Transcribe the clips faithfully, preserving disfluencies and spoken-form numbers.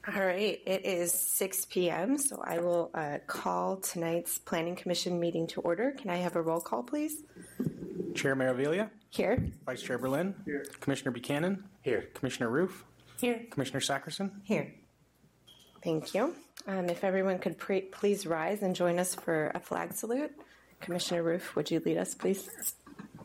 All right, it is six p.m., so I will uh, call tonight's Planning Commission meeting to order. Can I have a roll call, please? Chair Maravilla? Here. Vice Chair Berlin? Here. Commissioner Buchanan? Here. Commissioner Roof? Here. Commissioner Sackerson? Here. Thank you. Um, if everyone could pre- please rise and join us for a flag salute. Commissioner Roof, would you lead us, please?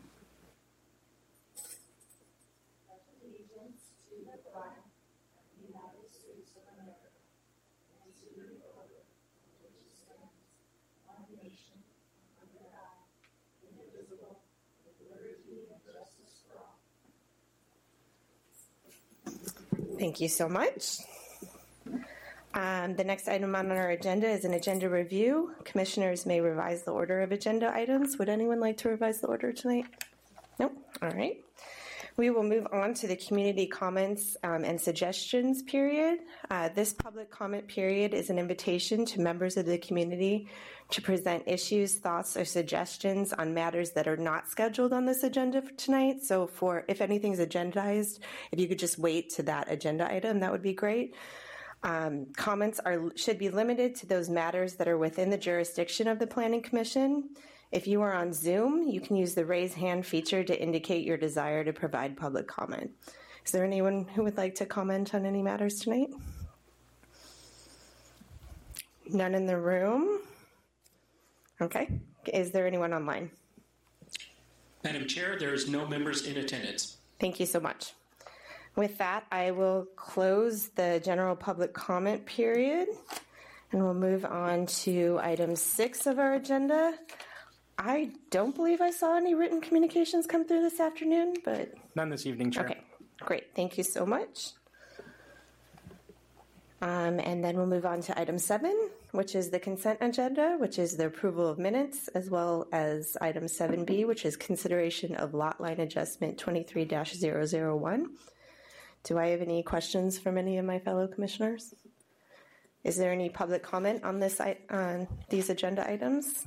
Thank you so much. Um, the next item on our agenda is an agenda review. Commissioners may revise the order of agenda items. Would anyone like to revise the order tonight? Nope. All right. We will move on to the community comments um, and suggestions period. Uh, this public comment period is an invitation to members of the community to present issues, thoughts, or suggestions on matters that are not scheduled on this agenda for tonight. So for if anything's agendized, if you could just wait to that agenda item, that would be great. Um, comments are should be limited to those matters that are within the jurisdiction of the Planning Commission. If you are on Zoom, you can use the raise hand feature to indicate your desire to provide public comment. Is there anyone who would like to comment on any matters tonight? None in the room? Okay. Is there anyone online? Madam Chair, there is no members in attendance. Thank you so much. With that, I will close the general public comment period, and we'll move on to item six of our agenda. I don't believe I saw any written communications come through this afternoon, but... None this evening, Chair. Okay, great. Thank you so much. Um, and then we'll move on to item seven, which is the consent agenda, which is the approval of minutes, as well as item seven B, which is consideration of lot line adjustment twenty-three dash zero zero one. Do I have any questions from any of my fellow commissioners? Is there any public comment on this on these agenda items?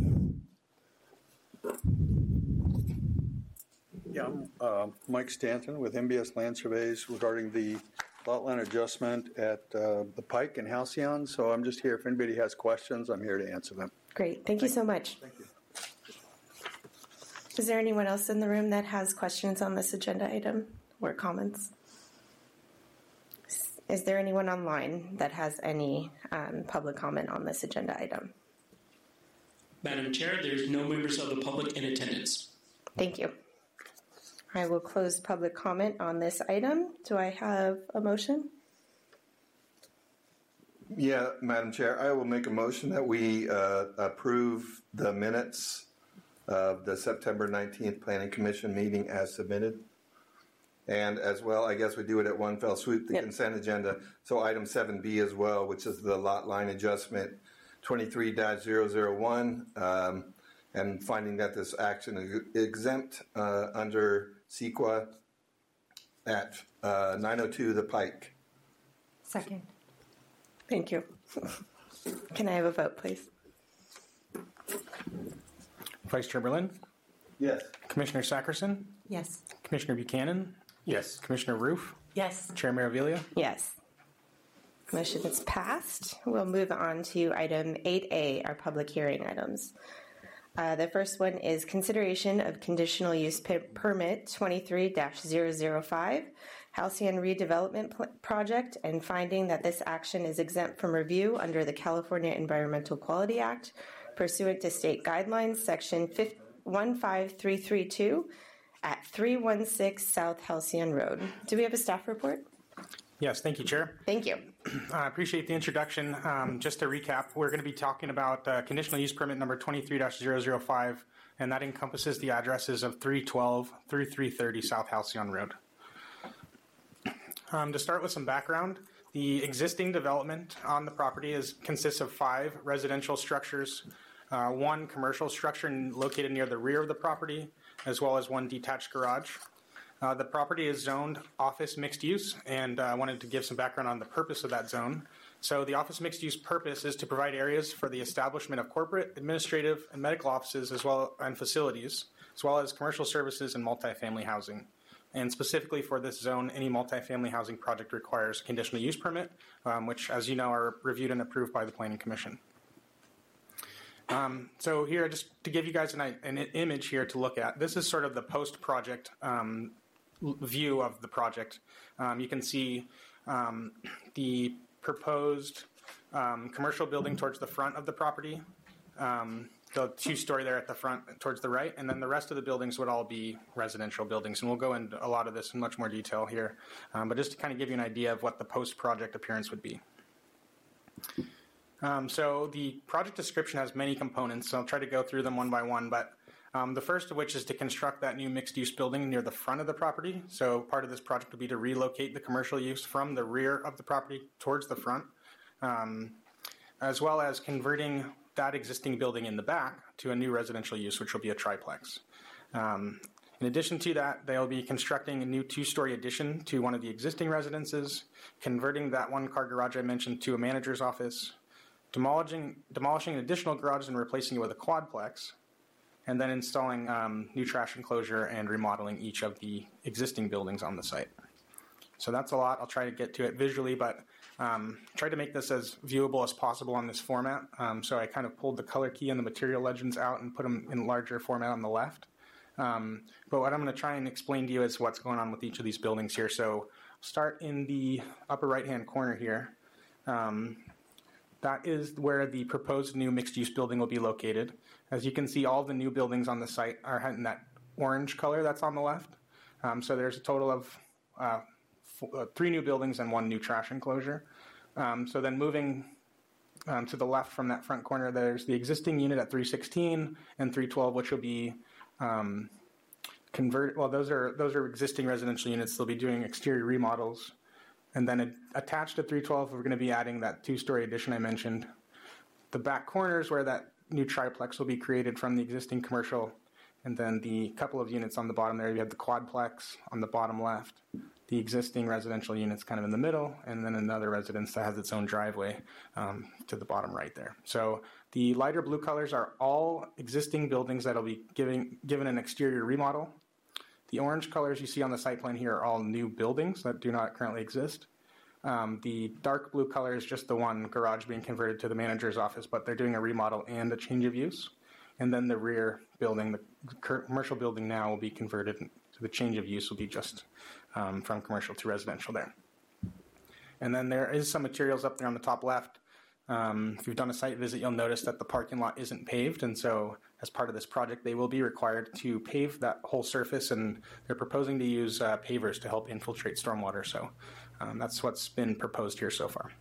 Yeah, I'm uh, Mike Stanton with M B S Land Surveys regarding the lot line adjustment at uh, the Pike and Halcyon. So I'm just here. If anybody has questions, I'm here to answer them. Great. Thank you so much. Thank you. Is there anyone else in the room that has questions on this agenda item or comments? Is there anyone online that has any um, public comment on this agenda item? Madam Chair, there is no members of the public in attendance. Thank you. I will close public comment on this item. Do I have a motion? Yeah, Madam Chair, I will make a motion that we uh, approve the minutes of the September nineteenth Planning Commission meeting as submitted. And as well, I guess we do it at one fell swoop, the yep. consent agenda. So item seven B as well, which is the lot line adjustment twenty-three dash zero zero one, um, and finding that this action is exempt uh, under C E Q A at uh, nine oh two The Pike. Second. Thank you. Can I have a vote, please? Vice Chair Berlin? Yes. Commissioner Sackerson? Yes. Commissioner Buchanan? Yes. Commissioner Roof? Yes. Chair Maravilla? Yes. Motion is passed. We'll move on to item eight A, our public hearing items. Uh, the first one is consideration of conditional use p- permit twenty-three dash zero zero five, Halcyon redevelopment pl- project, and finding that this action is exempt from review under the California Environmental Quality Act pursuant to state guidelines, section one five three three two at three one six South Halcyon Road. Do we have a staff report? Yes, thank you, Chair. Thank you. I appreciate the introduction. Um, just to recap, we're going to be talking about uh, conditional use permit number twenty-three dash zero zero five, and that encompasses the addresses of three twelve through three thirty South Halcyon Road. Um, to start with some background, the existing development on the property is consists of five residential structures, uh, one commercial structure located near the rear of the property, as well as one detached garage. Uh, the property is zoned office mixed use, and I uh, wanted to give some background on the purpose of that zone. So the office mixed use purpose is to provide areas for the establishment of corporate, administrative, and medical offices as well and facilities, as well as commercial services and multifamily housing. And specifically for this zone, any multifamily housing project requires a conditional use permit, um, which, as you know, are reviewed and approved by the Planning Commission. Um, so here, just to give you guys an, an image here to look at, this is sort of the post-project um, view of the project. Um, you can see um, the proposed um, commercial building towards the front of the property, um, the two-story there at the front towards the right, and then the rest of the buildings would all be residential buildings. And we'll go into a lot of this in much more detail here, um, but just to kind of give you an idea of what the post-project appearance would be. Um, so the project description has many components, so I'll try to go through them one by one, but um, the first of which is to construct that new mixed-use building near the front of the property. So part of this project would be to relocate the commercial use from the rear of the property towards the front, um, as well as converting that existing building in the back to a new residential use, which will be a triplex. Um, in addition to that, they'll be constructing a new two-story addition to one of the existing residences, converting that one-car garage I mentioned to a manager's office, demolishing, demolishing an additional garage and replacing it with a quadplex, and then installing um, new trash enclosure and remodeling each of the existing buildings on the site. So that's a lot. I'll try to get to it visually, but um, try to make this as viewable as possible on this format. Um, so I kind of pulled the color key and the material legends out and put them in larger format on the left. Um, but what I'm going to try and explain to you is what's going on with each of these buildings here. So start in the upper right-hand corner here. Um, that is where the proposed new mixed-use building will be located. As you can see, all the new buildings on the site are in that orange color that's on the left. Um, so there's a total of uh, four, uh, three new buildings and one new trash enclosure. Um, so then moving um, to the left from that front corner, there's the existing unit at three sixteen and three twelve, which will be um, convert. Well, those are those are existing residential units. They'll be doing exterior remodels. And then it, attached to three twelve, we're going to be adding that two-story addition I mentioned. The back corners where that new triplex will be created from the existing commercial, and then the couple of units on the bottom there, you have the quadplex on the bottom left, the existing residential units kind of in the middle, and then another residence that has its own driveway um, to the bottom right there. So the lighter blue colors are all existing buildings that will be giving, given an exterior remodel. The orange colors you see on the site plan here are all new buildings that do not currently exist. Um, the dark blue color is just the one garage being converted to the manager's office, but they're doing a remodel and a change of use. And then the rear building, the commercial building now, will be converted, so the change of use will be just um, from commercial to residential there. And then there is some materials up there on the top left. Um, if you've done a site visit, you'll notice that the parking lot isn't paved, and so as part of this project, they will be required to pave that whole surface, and they're proposing to use uh, pavers to help infiltrate stormwater. So um, that's what's been proposed here so far.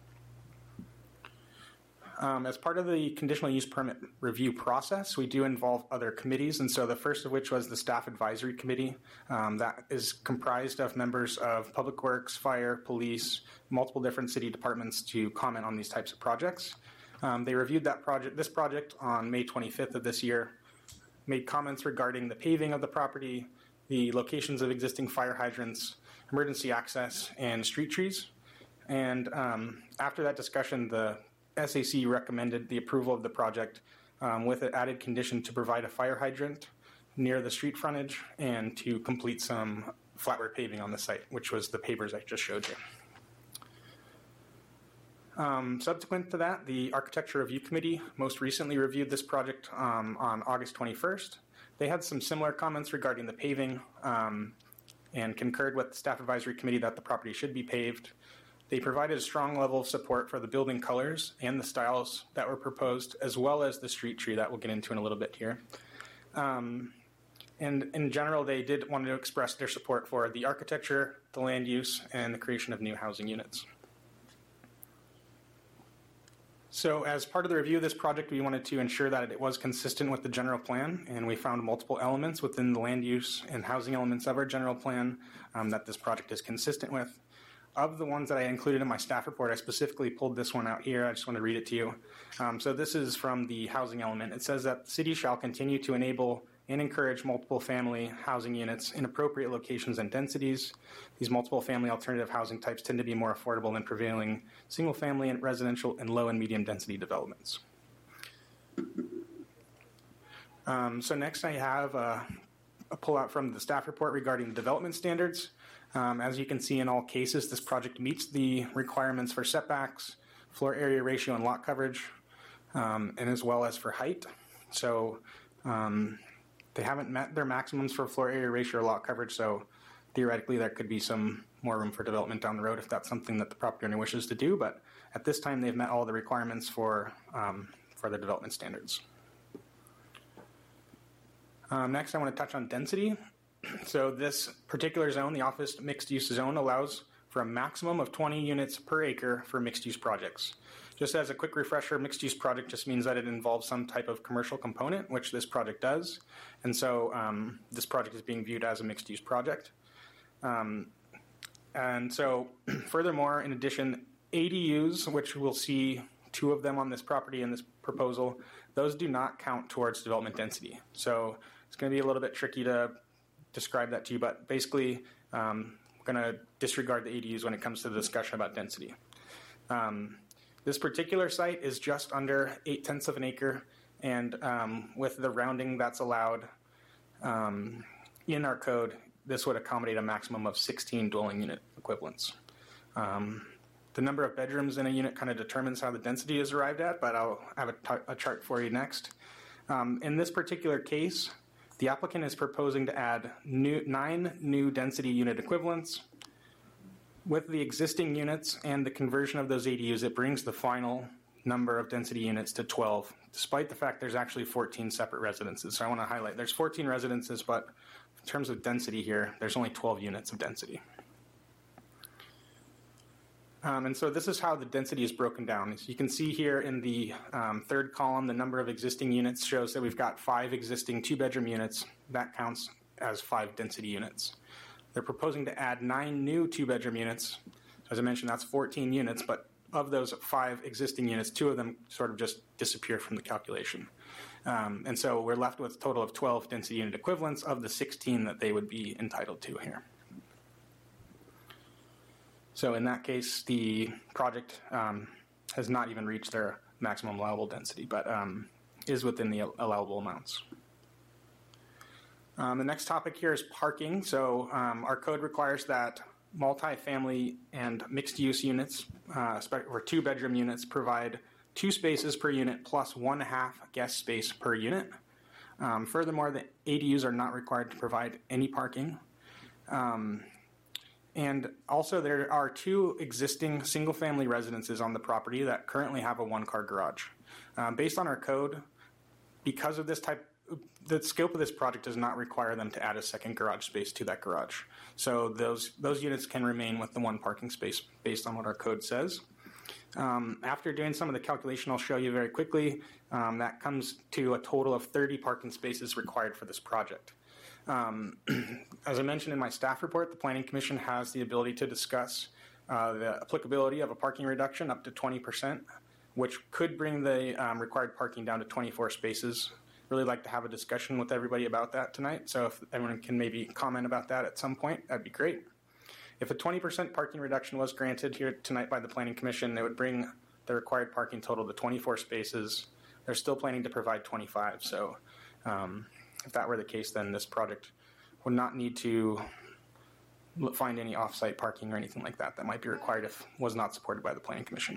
Um, as part of the conditional use permit review process, we do involve other committees, and so the first of which was the Staff Advisory Committee. Um, that is comprised of members of Public Works, Fire, Police, multiple different city departments to comment on these types of projects. Um, they reviewed that project, this project on May twenty-fifth of this year, made comments regarding the paving of the property, the locations of existing fire hydrants, emergency access, and street trees. And um, after that discussion, the S A C recommended the approval of the project um, with an added condition to provide a fire hydrant near the street frontage and to complete some flatware paving on the site, which was the pavers I just showed you. Um, subsequent to that, the Architecture Review Committee most recently reviewed this project um, on August twenty-first. They had some similar comments regarding the paving um, and concurred with the Staff Advisory Committee that the property should be paved. They provided a strong level of support for the building colors and the styles that were proposed, as well as the street tree that we'll get into in a little bit here. Um, and in general, they did want to express their support for the architecture, the land use, and the creation of new housing units. So as part of the review of this project, we wanted to ensure that it was consistent with the general plan, and we found multiple elements within the land use and housing elements of our general plan um, that this project is consistent with. Of the ones that I included in my staff report, I specifically pulled this one out here. I just want to read it to you. Um, so this is from the housing element. It says that the city shall continue to enable and encourage multiple family housing units in appropriate locations and densities. These multiple family alternative housing types tend to be more affordable than prevailing single family and residential and low and medium density developments. Um, so next I have a, a pullout from the staff report regarding development standards. Um, as you can see, in all cases, this project meets the requirements for setbacks, floor area ratio, and lot coverage, um, and as well as for height. So um, they haven't met their maximums for floor area ratio or lot coverage, so theoretically there could be some more room for development down the road if that's something that the property owner wishes to do, but at this time they've met all the requirements for, um, for the development standards. Um, next, I want to touch on density. So this particular zone, the office mixed-use zone, allows for a maximum of twenty units per acre for mixed-use projects. Just as a quick refresher, mixed-use project just means that it involves some type of commercial component, which this project does. And so um, this project is being viewed as a mixed-use project. Um, and so furthermore, in addition, A D Us, which we'll see two of them on this property in this proposal, those do not count towards development density. So it's going to be a little bit tricky to describe that to you, but basically um, we're going to disregard the A D Us when it comes to the discussion about density. Um, this particular site is just under eight tenths of an acre, and um, with the rounding that's allowed um, in our code, this would accommodate a maximum of sixteen dwelling unit equivalents. Um, the number of bedrooms in a unit kind of determines how the density is arrived at, but I'll have a, t- a chart for you next. Um, in this particular case, the applicant is proposing to add new, nine new density unit equivalents. With the existing units and the conversion of those A D Us, it brings the final number of density units to twelve, despite the fact there's actually fourteen separate residences. So I want to highlight there's fourteen residences, but in terms of density here, there's only twelve units of density. Um, and so this is how the density is broken down. As you can see here in the um, third column, the number of existing units shows that we've got five existing two-bedroom units. That counts as five density units. They're proposing to add nine new two-bedroom units. As I mentioned, that's fourteen units, but of those five existing units, two of them sort of just disappear from the calculation. Um, and so we're left with a total of twelve density unit equivalents of the sixteen that they would be entitled to here. So in that case, the project um, has not even reached their maximum allowable density, but um, is within the allowable amounts. Um, the next topic here is parking. So um, our code requires that multifamily and mixed-use units, uh, or two-bedroom units, provide two spaces per unit plus one half guest space per unit. Um, furthermore, the A D Us are not required to provide any parking. Um, and also there are two existing single-family residences on the property that currently have a one-car garage. Um, based on our code, because of this type, the scope of this project does not require them to add a second garage space to that garage. So those those units can remain with the one parking space based on what our code says. Um, after doing some of the calculation I'll show you very quickly, um, that comes to a total of thirty parking spaces required for this project. Um, as I mentioned in my staff report, the Planning Commission has the ability to discuss uh, the applicability of a parking reduction up to twenty percent, which could bring the um, required parking down to twenty-four spaces. Really like to have a discussion with everybody about that tonight, so if everyone can maybe comment about that at some point, that'd be great. If a twenty percent parking reduction was granted here tonight by the Planning Commission, it would bring the required parking total to twenty-four spaces. They're still planning to provide twenty-five, so um, if that were the case, then this project would not need to find any off-site parking or anything like that that might be required if it was not supported by the Planning Commission.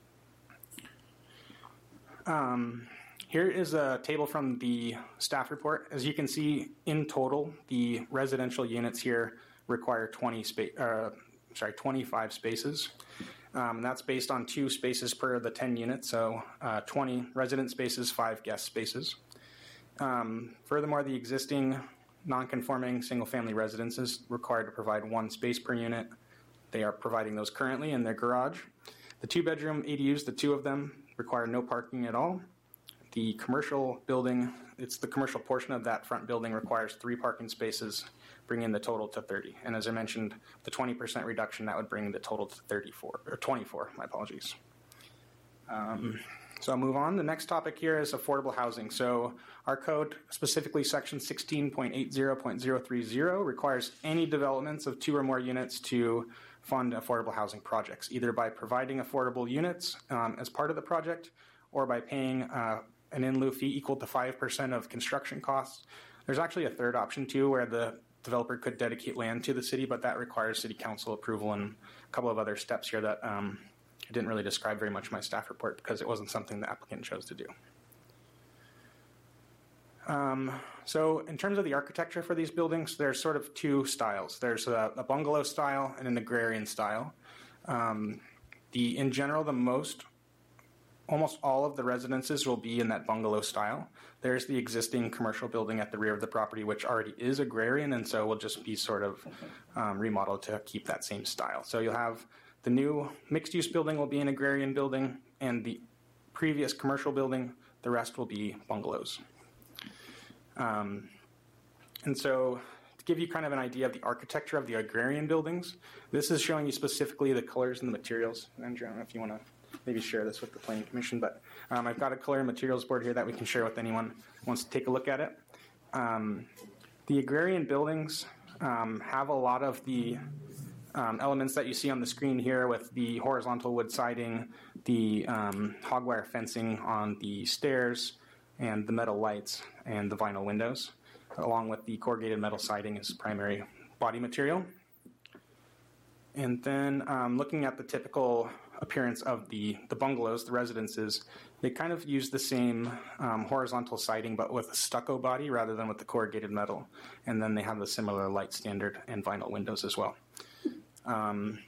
Um, Here is a table from the staff report. As you can see, in total, the residential units here require twenty spa- uh, sorry, twenty-five spaces. Um, that's based on two spaces per the ten units, so uh, twenty resident spaces, five guest spaces. Um, furthermore, the existing non-conforming single-family residences required to provide one space per unit. They are providing those currently in their garage. The two-bedroom A D Us, the two of them, require no parking at all. The commercial building, it's the commercial portion of that front building requires three parking spaces, bringing the total to thirty. And as I mentioned, the twenty percent reduction, that would bring the total to thirty-four, or twenty-four, my apologies. Um, so I'll move on. The next topic here is affordable housing. So our code, specifically section sixteen point eighty point zero three zero, requires any developments of two or more units to fund affordable housing projects, either by providing affordable units um, as part of the project or by paying uh, an in lieu fee equal to five percent of construction costs. There's actually a third option too, where the developer could dedicate land to the city, but that requires city council approval and a couple of other steps here that um, I didn't really describe very much in my staff report because it wasn't something the applicant chose to do. Um, so in terms of the architecture for these buildings, there's sort of two styles. There's a, a bungalow style and an agrarian style. Um, the in general, the most, almost all of the residences will be in that bungalow style. There's the existing commercial building at the rear of the property, which already is agrarian, and so will just be sort of um, remodeled to keep that same style. So you'll have the new mixed-use building will be an agrarian building, and the previous commercial building, the rest will be bungalows. Um, and so to give you kind of an idea of the architecture of the agrarian buildings, this is showing you specifically the colors and the materials. Andrew, I don't know if you want to maybe share this with the Planning Commission, but um, I've got a color and materials board here that we can share with anyone who wants to take a look at it. Um, the agrarian buildings um, have a lot of the um, elements that you see on the screen here with the horizontal wood siding, the um, hog wire fencing on the stairs, and the metal lights and the vinyl windows, along with the corrugated metal siding as primary body material. And then um, looking at the typical appearance of the, the bungalows, the residences, they kind of use the same um, horizontal siding but with a stucco body rather than with the corrugated metal. And then they have the similar light standard and vinyl windows as well. Um,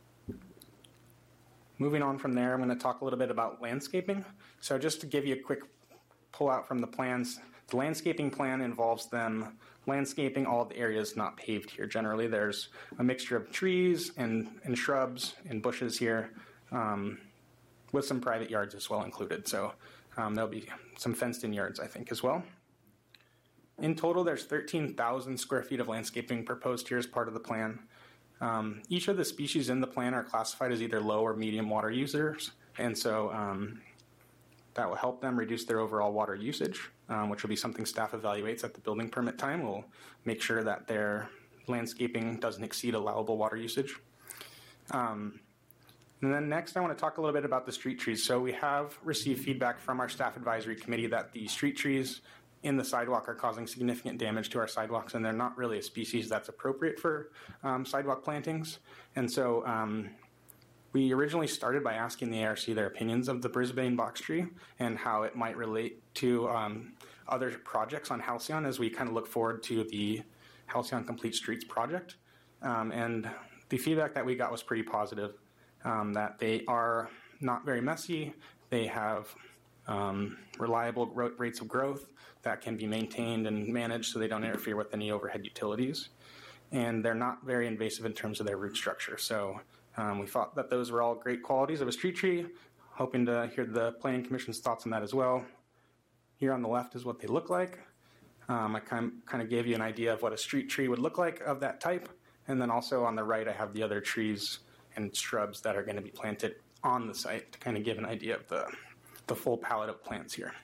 moving on from there, I'm going to talk a little bit about landscaping. So just to give you a quick pull out from the plans, the landscaping plan involves them landscaping all the areas not paved here. Generally, there's a mixture of trees and, and shrubs and bushes here, um, with some private yards as well included. So um, there'll be some fenced-in yards, I think, as well. In total, there's thirteen thousand square feet of landscaping proposed here as part of the plan. Um, each of the species in the plan are classified as either low or medium water users, and so um, that will help them reduce their overall water usage, um, which will be something staff evaluates at the building permit time. We'll make sure that their landscaping doesn't exceed allowable water usage. Um, and then next, I want to talk a little bit about the street trees. So we have received feedback from our staff advisory committee that the street trees in the sidewalk are causing significant damage to our sidewalks, and they're not really a species that's appropriate for um, sidewalk plantings. And so um, we originally started by asking the A R C their opinions of the Brisbane box tree and how it might relate to um, other projects on Halcyon as we kind of look forward to the Halcyon Complete Streets project. Um, and the feedback that we got was pretty positive, um, that they are not very messy, they have um, reliable ro- rates of growth that can be maintained and managed so they don't interfere with any overhead utilities. And they're not very invasive in terms of their root structure. So Um, we thought that those were all great qualities of a street tree, hoping to hear the Planning Commission's thoughts on that as well. Here on the left is what they look like. Um, I kind of, kind of gave you an idea of what a street tree would look like of that type. And then also on the right, I have the other trees and shrubs that are going to be planted on the site to kind of give an idea of the, the full palette of plants here.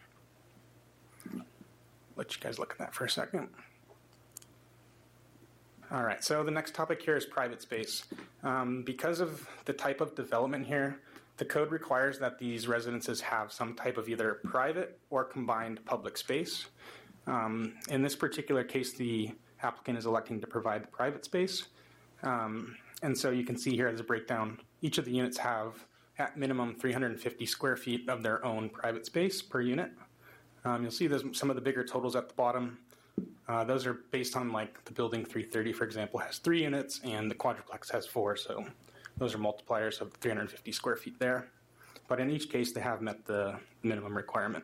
Let you guys look at that for a second. All right, so the next topic here is private space. Um, because of the type of development here, the code requires that these residences have some type of either private or combined public space. Um, in this particular case, the applicant is electing to provide the private space. Um, and so you can see here as a breakdown, each of the units have at minimum three hundred fifty square feet of their own private space per unit. Um, you'll see there's some of the bigger totals at the bottom. Uh, those are based on, like, the building three thirty, for example, has three units, and the quadruplex has four, so those are multipliers of three hundred fifty square feet there. But in each case, they have met the minimum requirement.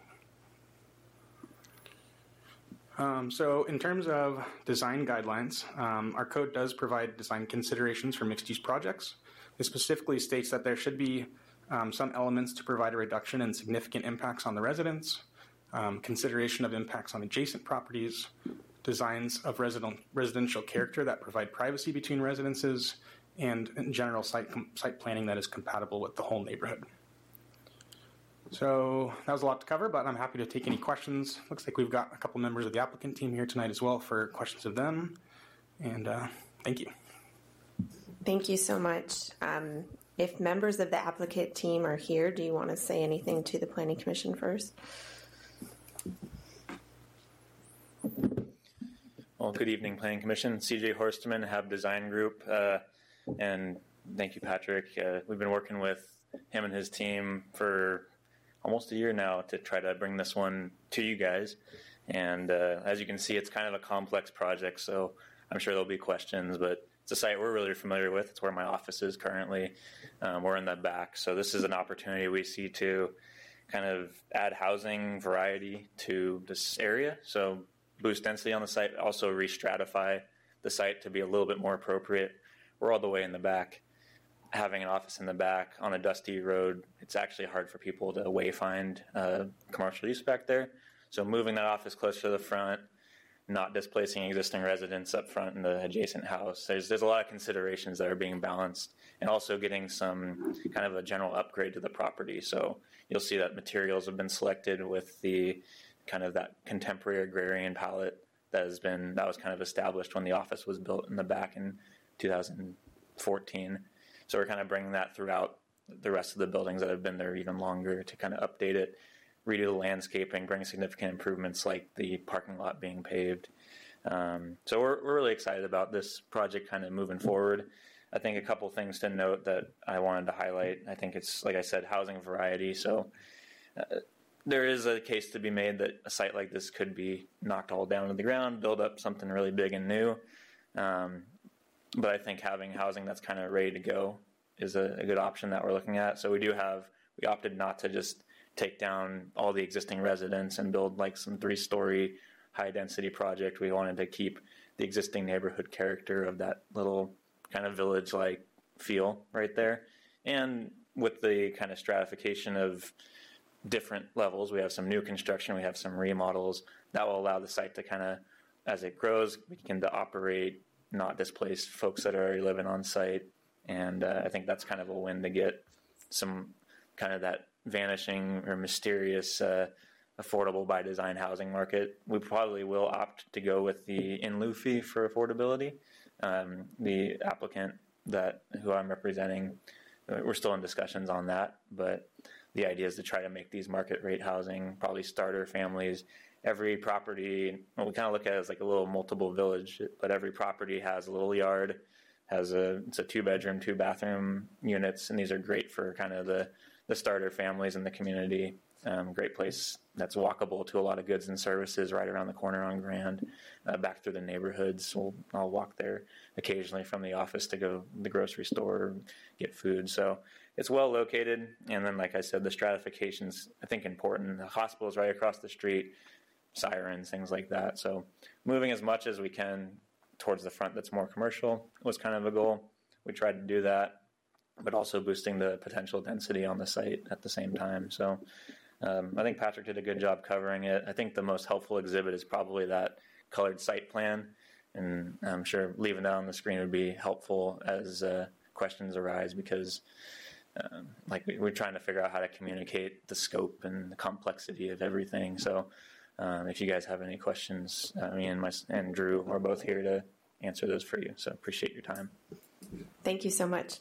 Um, so in terms of design guidelines, um, our code does provide design considerations for mixed-use projects. It specifically states that there should be um, some elements to provide a reduction in significant impacts on the residents, Um, consideration of impacts on adjacent properties, designs of resident, residential character that provide privacy between residences, and in general site, com- site planning that is compatible with the whole neighborhood. So that was a lot to cover, but I'm happy to take any questions. Looks like we've got a couple members of the applicant team here tonight as well for questions of them. And uh, thank you. Thank you so much. Um, if members of the applicant team are here, do you want to say anything to the Planning Commission first? Well, good evening, Planning Commission. C J Horstman, Hab Design Group, uh, and thank you, Patrick. Uh, we've been working with him and his team for almost a year now to try to bring this one to you guys. And uh, as you can see, it's kind of a complex project, so I'm sure there'll be questions, but it's a site we're really familiar with. It's where my office is currently. Um, we're in the back, so this is an opportunity we see to kind of add housing variety to this area. So boost density on the site, also re-stratify the site to be a little bit more appropriate. We're all the way in the back. Having an office in the back on a dusty road, it's actually hard for people to wayfind uh, commercial use back there. So moving that office closer to the front, not displacing existing residents up front in the adjacent house. There's there's a lot of considerations that are being balanced, and also getting some kind of a general upgrade to the property. So you'll see that materials have been selected with the kind of that contemporary agrarian palette that has been that was kind of established when the office was built in the back in two thousand fourteen. So we're kind of bringing that throughout the rest of the buildings that have been there even longer to kind of update it, redo the landscaping, bring significant improvements like the parking lot being paved. Um, so we're, we're really excited about this project kind of moving forward. I think a couple things to note that I wanted to highlight. I think it's, like I said, housing variety. So uh, there is a case to be made that a site like this could be knocked all down to the ground, build up something really big and new. Um, but I think having housing that's kind of ready to go is a, a good option that we're looking at. So we do have, we opted not to just take down all the existing residents and build like some three-story high-density project. We wanted to keep the existing neighborhood character of that little kind of village-like feel right there. And with the kind of stratification of different levels, we have some new construction, we have some remodels, that will allow the site to kind of, as it grows, begin to operate, not displace folks that are already living on site. And uh, I think that's kind of a win to get some kind of that vanishing or mysterious uh, affordable by design housing market. We probably will opt to go with the in lieu fee for affordability. Um, the applicant that who I'm representing, we're still in discussions on that, but the idea is to try to make these market rate housing, probably starter families. Every property, well, we kind of look at it as like a little multiple village, but every property has a little yard, has a, it's a two bedroom, two bathroom units, and these are great for kind of the, the starter families in the community. Um, great place that's walkable to a lot of goods and services right around the corner on Grand, uh, back through the neighborhoods. We'll, I'll walk there occasionally from the office to go to the grocery store, get food. So it's well located. And then, like I said, the stratification's, I think, important. The hospital's right across the street, sirens, things like that. So moving as much as we can towards the front that's more commercial was kind of a goal. We tried to do that, but also boosting the potential density on the site at the same time. So um, I think Patrick did a good job covering it. I think the most helpful exhibit is probably that colored site plan, and I'm sure leaving that on the screen would be helpful as uh, questions arise, because um, like we, we're trying to figure out how to communicate the scope and the complexity of everything. So um, if you guys have any questions, uh, me and, my, and Drew are both here to answer those for you. So appreciate your time. Thank you so much.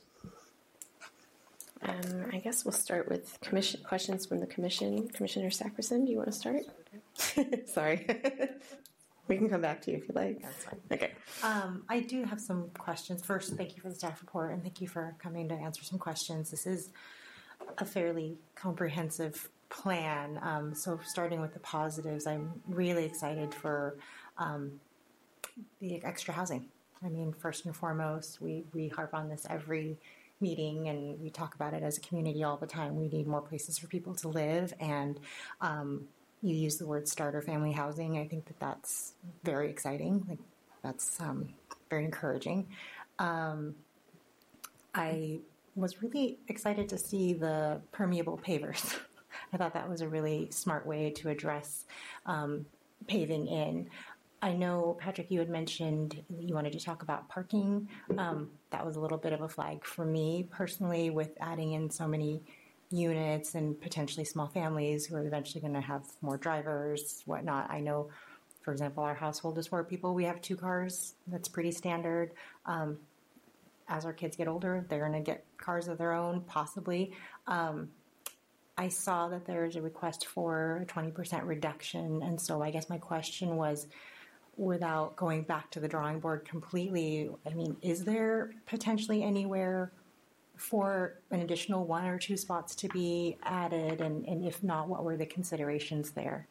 Um, I guess we'll start with commission questions from the commission. Commissioner Sackerson, do you want to start? Sorry. We can come back to you if you like. That's fine. Okay. Um, I do have some questions. First, thank you for the staff report, and thank you for coming to answer some questions. This is a fairly comprehensive plan. Um, so starting with the positives, I'm really excited for um, the extra housing. I mean, first and foremost, we, we harp on this every meeting, and we talk about it as a community all the time. We need more places for people to live, and um, you use the word starter family housing. I think that that's very exciting. Like, that's um, very encouraging. Um, I was really excited to see the permeable pavers. I thought that was a really smart way to address um, paving in. I know, Patrick, you had mentioned you wanted to talk about parking. Um, that was a little bit of a flag for me personally, with adding in so many units and potentially small families who are eventually going to have more drivers, whatnot. I know, for example, our household is four people. We have two cars. That's pretty standard. Um, as our kids get older, they're going to get cars of their own, possibly. Um, I saw that there's a request for a twenty percent reduction, and so I guess my question was, without going back to the drawing board completely, I mean, is there potentially anywhere for an additional one or two spots to be added? And, and if not, what were the considerations there?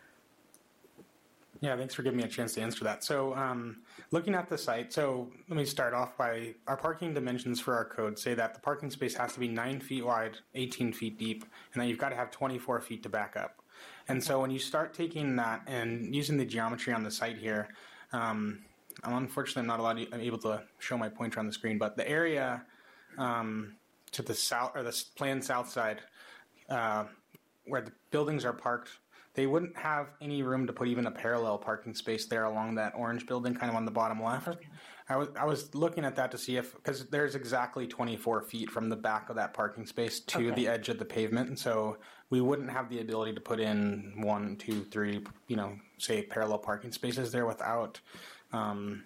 Yeah, thanks for giving me a chance to answer that. So um, looking at the site, so let me start off by our parking dimensions for our code say that the parking space has to be nine feet wide, eighteen feet deep, and then you've got to have twenty-four feet to back up. And so when you start taking that and using the geometry on the site here, um, I'm unfortunately I'm not allowed to, I'm able to show my pointer on the screen, but the area um, to the south, or the planned south side, uh, where the buildings are parked, they wouldn't have any room to put even a parallel parking space there along that orange building, kind of on the bottom left. Okay. I was I was looking at that to see if, because there's exactly twenty-four feet from the back of that parking space to Okay. the edge of the pavement, and so we wouldn't have the ability to put in one, two, three, you know, say parallel parking spaces there without. Um,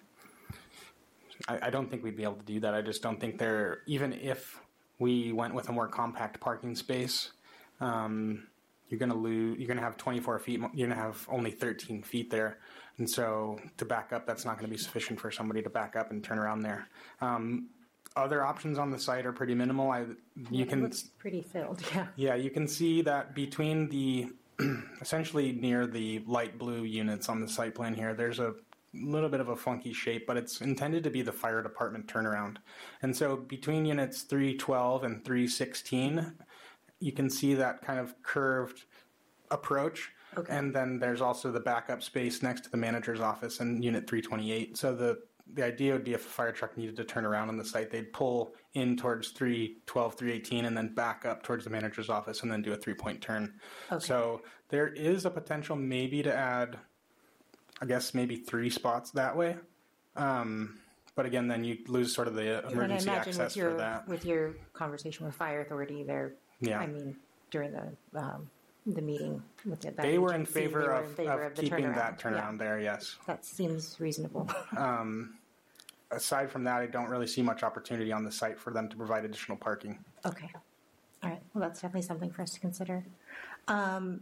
I, I don't think we'd be able to do that. I just don't think they're, even if we went with a more compact parking space. Um, You're going to lose. You're going to have twenty-four feet. You're going to have only thirteen feet there, and so to back up, that's not going to be sufficient for somebody to back up and turn around there. Um, other options on the site are pretty minimal. I you It can looks pretty filled, yeah. yeah, you can see that between the essentially near the light blue units on the site plan here, there's a little bit of a funky shape, but it's intended to be the fire department turnaround, and so between units three twelve and three sixteen. You can see that kind of curved approach. Okay. And then there's also the backup space next to the manager's office in unit three twenty-eight. So the, the idea would be if a fire truck needed to turn around on the site, they'd pull in towards three twelve, three eighteen, and then back up towards the manager's office and then do a three-point turn. Okay. So there is a potential maybe to add, I guess, maybe three spots that way. Um, but again, then you lose sort of the And I emergency imagine access with your, for that. with your conversation with Fire Authority there, Yeah. I mean, during the um, the meeting with the, that They were in agency, favor they were of, in favor of of the keeping turnaround. that turnaround Yeah. there, yes. That seems reasonable. Um, aside from that, I don't really see much opportunity on the site for them to provide additional parking. Okay. All right. Well, that's definitely something for us to consider. Um,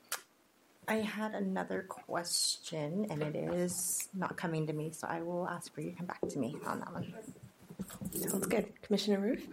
I had another question, and it is not coming to me, so I will ask for you to come back to me on that one. Sounds good. Commissioner Ruth?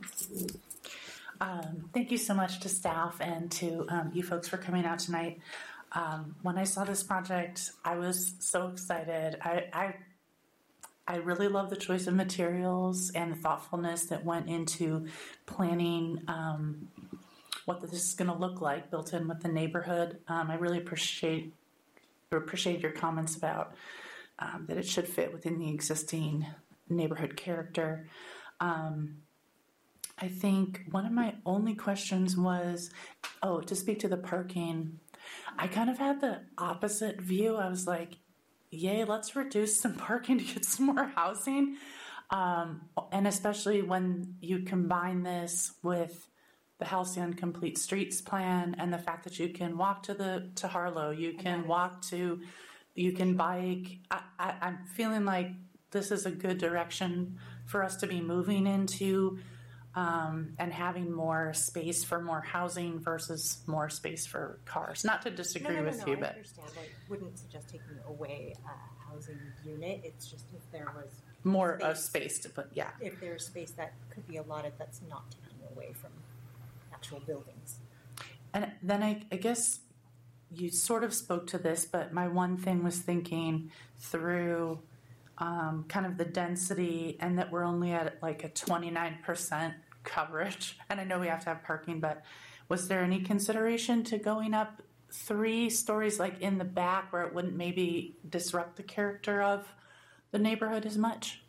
Um, thank you so much to staff and to um, you folks for coming out tonight. Um, when I saw this project, I was so excited. I, I I really love the choice of materials and the thoughtfulness that went into planning um, what this is going to look like, built in with the neighborhood. Um, I really appreciate appreciate your comments about um, that it should fit within the existing neighborhood character. Um, I think one of my only questions was, oh, to speak to the parking. I kind of had the opposite view. I was like, yay, let's reduce some parking to get some more housing. Um, and especially when you combine this with the Halcyon Complete Streets plan and the fact that you can walk to the to Harlow, you can walk to, you can bike. I, I, I'm feeling like this is a good direction for us to be moving into. Um, and having more space for more housing versus more space for cars. Not to disagree no, no, no, with no, you, I but understand. I wouldn't suggest taking away a housing unit. It's just if there was more space, of space to put. Yeah, if there's space that could be allotted that's not taking away from actual buildings. and then I, I guess you sort of spoke to this, but my one thing was thinking through um, kind of the density, and that we're only at like a twenty-nine percent coverage. And I know we have to have parking, but was there any consideration to going up three stories, like in the back, where it wouldn't maybe disrupt the character of the neighborhood as much?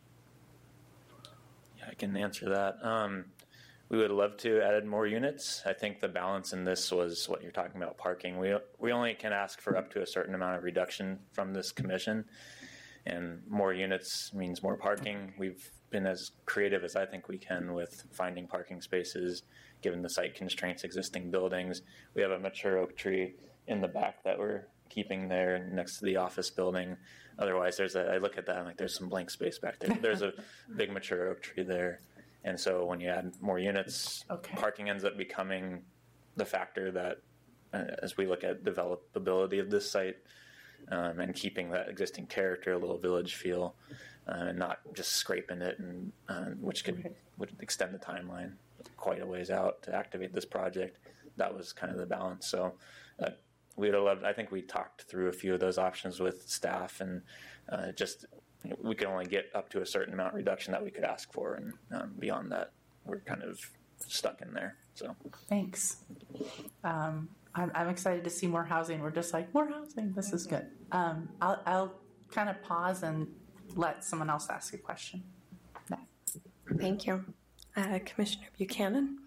Yeah, I can answer that. Um, we would love to add more units. I think the balance in this was what you're talking about, parking. We we only can ask for up to a certain amount of reduction from this commission, and more units means more parking. We've been as creative as I think we can with finding parking spaces, given the site constraints, existing buildings. We have a mature oak tree in the back that we're keeping there next to the office building. Otherwise, there's a, I look at that, I'm like, there's some blank space back there. There's a big mature oak tree there. And so when you add more units, Okay. parking ends up becoming the factor that, uh, as we look at developability of this site, um, and keeping that existing character, a little village feel, uh, and not just scraping it, and uh, which could would extend the timeline quite a ways out to activate this project. That was kind of the balance. So uh, we'd have loved. I think we talked through a few of those options with staff, and uh, just you know, we could only get up to a certain amount reduction that we could ask for, and um, beyond that, we're kind of stuck in there. So Thanks. Um, I'm, I'm excited to see more housing. We're just like, more housing. This is good. Um, I'll, I'll kind of pause and let someone else ask a question. No. Thank you. Uh, Commissioner Buchanan?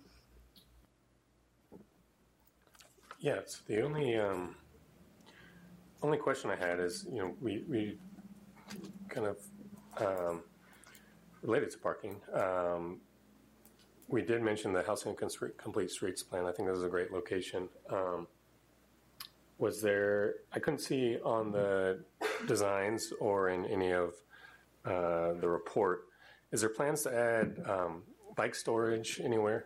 Yes, the only um, only question I had is, you know, we, we kind of um, related to parking. Um, we did mention the Housing Complete Streets plan. I think this is a great location. Um, was there, I couldn't see on the designs or in any of uh, the report, is there plans to add um, bike storage anywhere?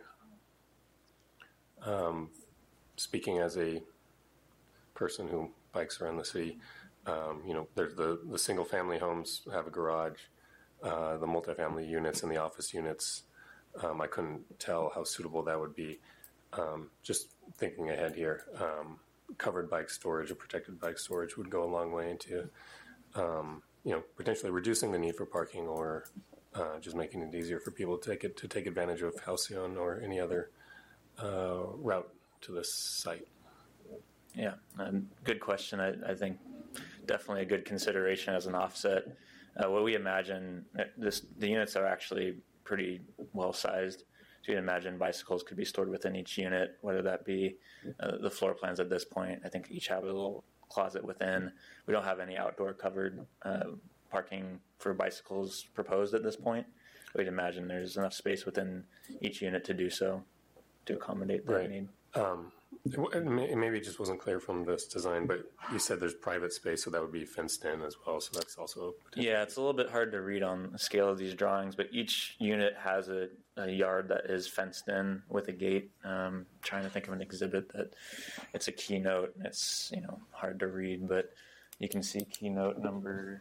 Um, speaking as a person who bikes around the city, um, you know, there's the, the single family homes have a garage, uh, the multifamily units and the office units. Um, I couldn't tell how suitable that would be. Um, just thinking ahead here, um, covered bike storage or protected bike storage would go a long way into, um, you know, potentially reducing the need for parking, or uh, just making it easier for people to take it to take advantage of Halcyon or any other uh, route to this site. yeah, um, good question. I, I think definitely a good consideration as an offset. Uh, what we imagine, this the units are actually pretty well sized. So you can imagine bicycles could be stored within each unit, whether that be uh, the floor plans at this point. I think each have a little closet within. We don't have any outdoor covered uh, parking for bicycles proposed at this point. We'd imagine there's enough space within each unit to do so, to accommodate that Right. need. Um, it, may- maybe it just wasn't clear from this design, but you said there's private space, so that would be fenced in as well. So that's also potential. Yeah, it's a little bit hard to read on the scale of these drawings, but each unit has a, a yard that is fenced in with a gate. Um, trying to think of an exhibit that it's a keynote. It's, you know, hard to read, but you can see keynote number.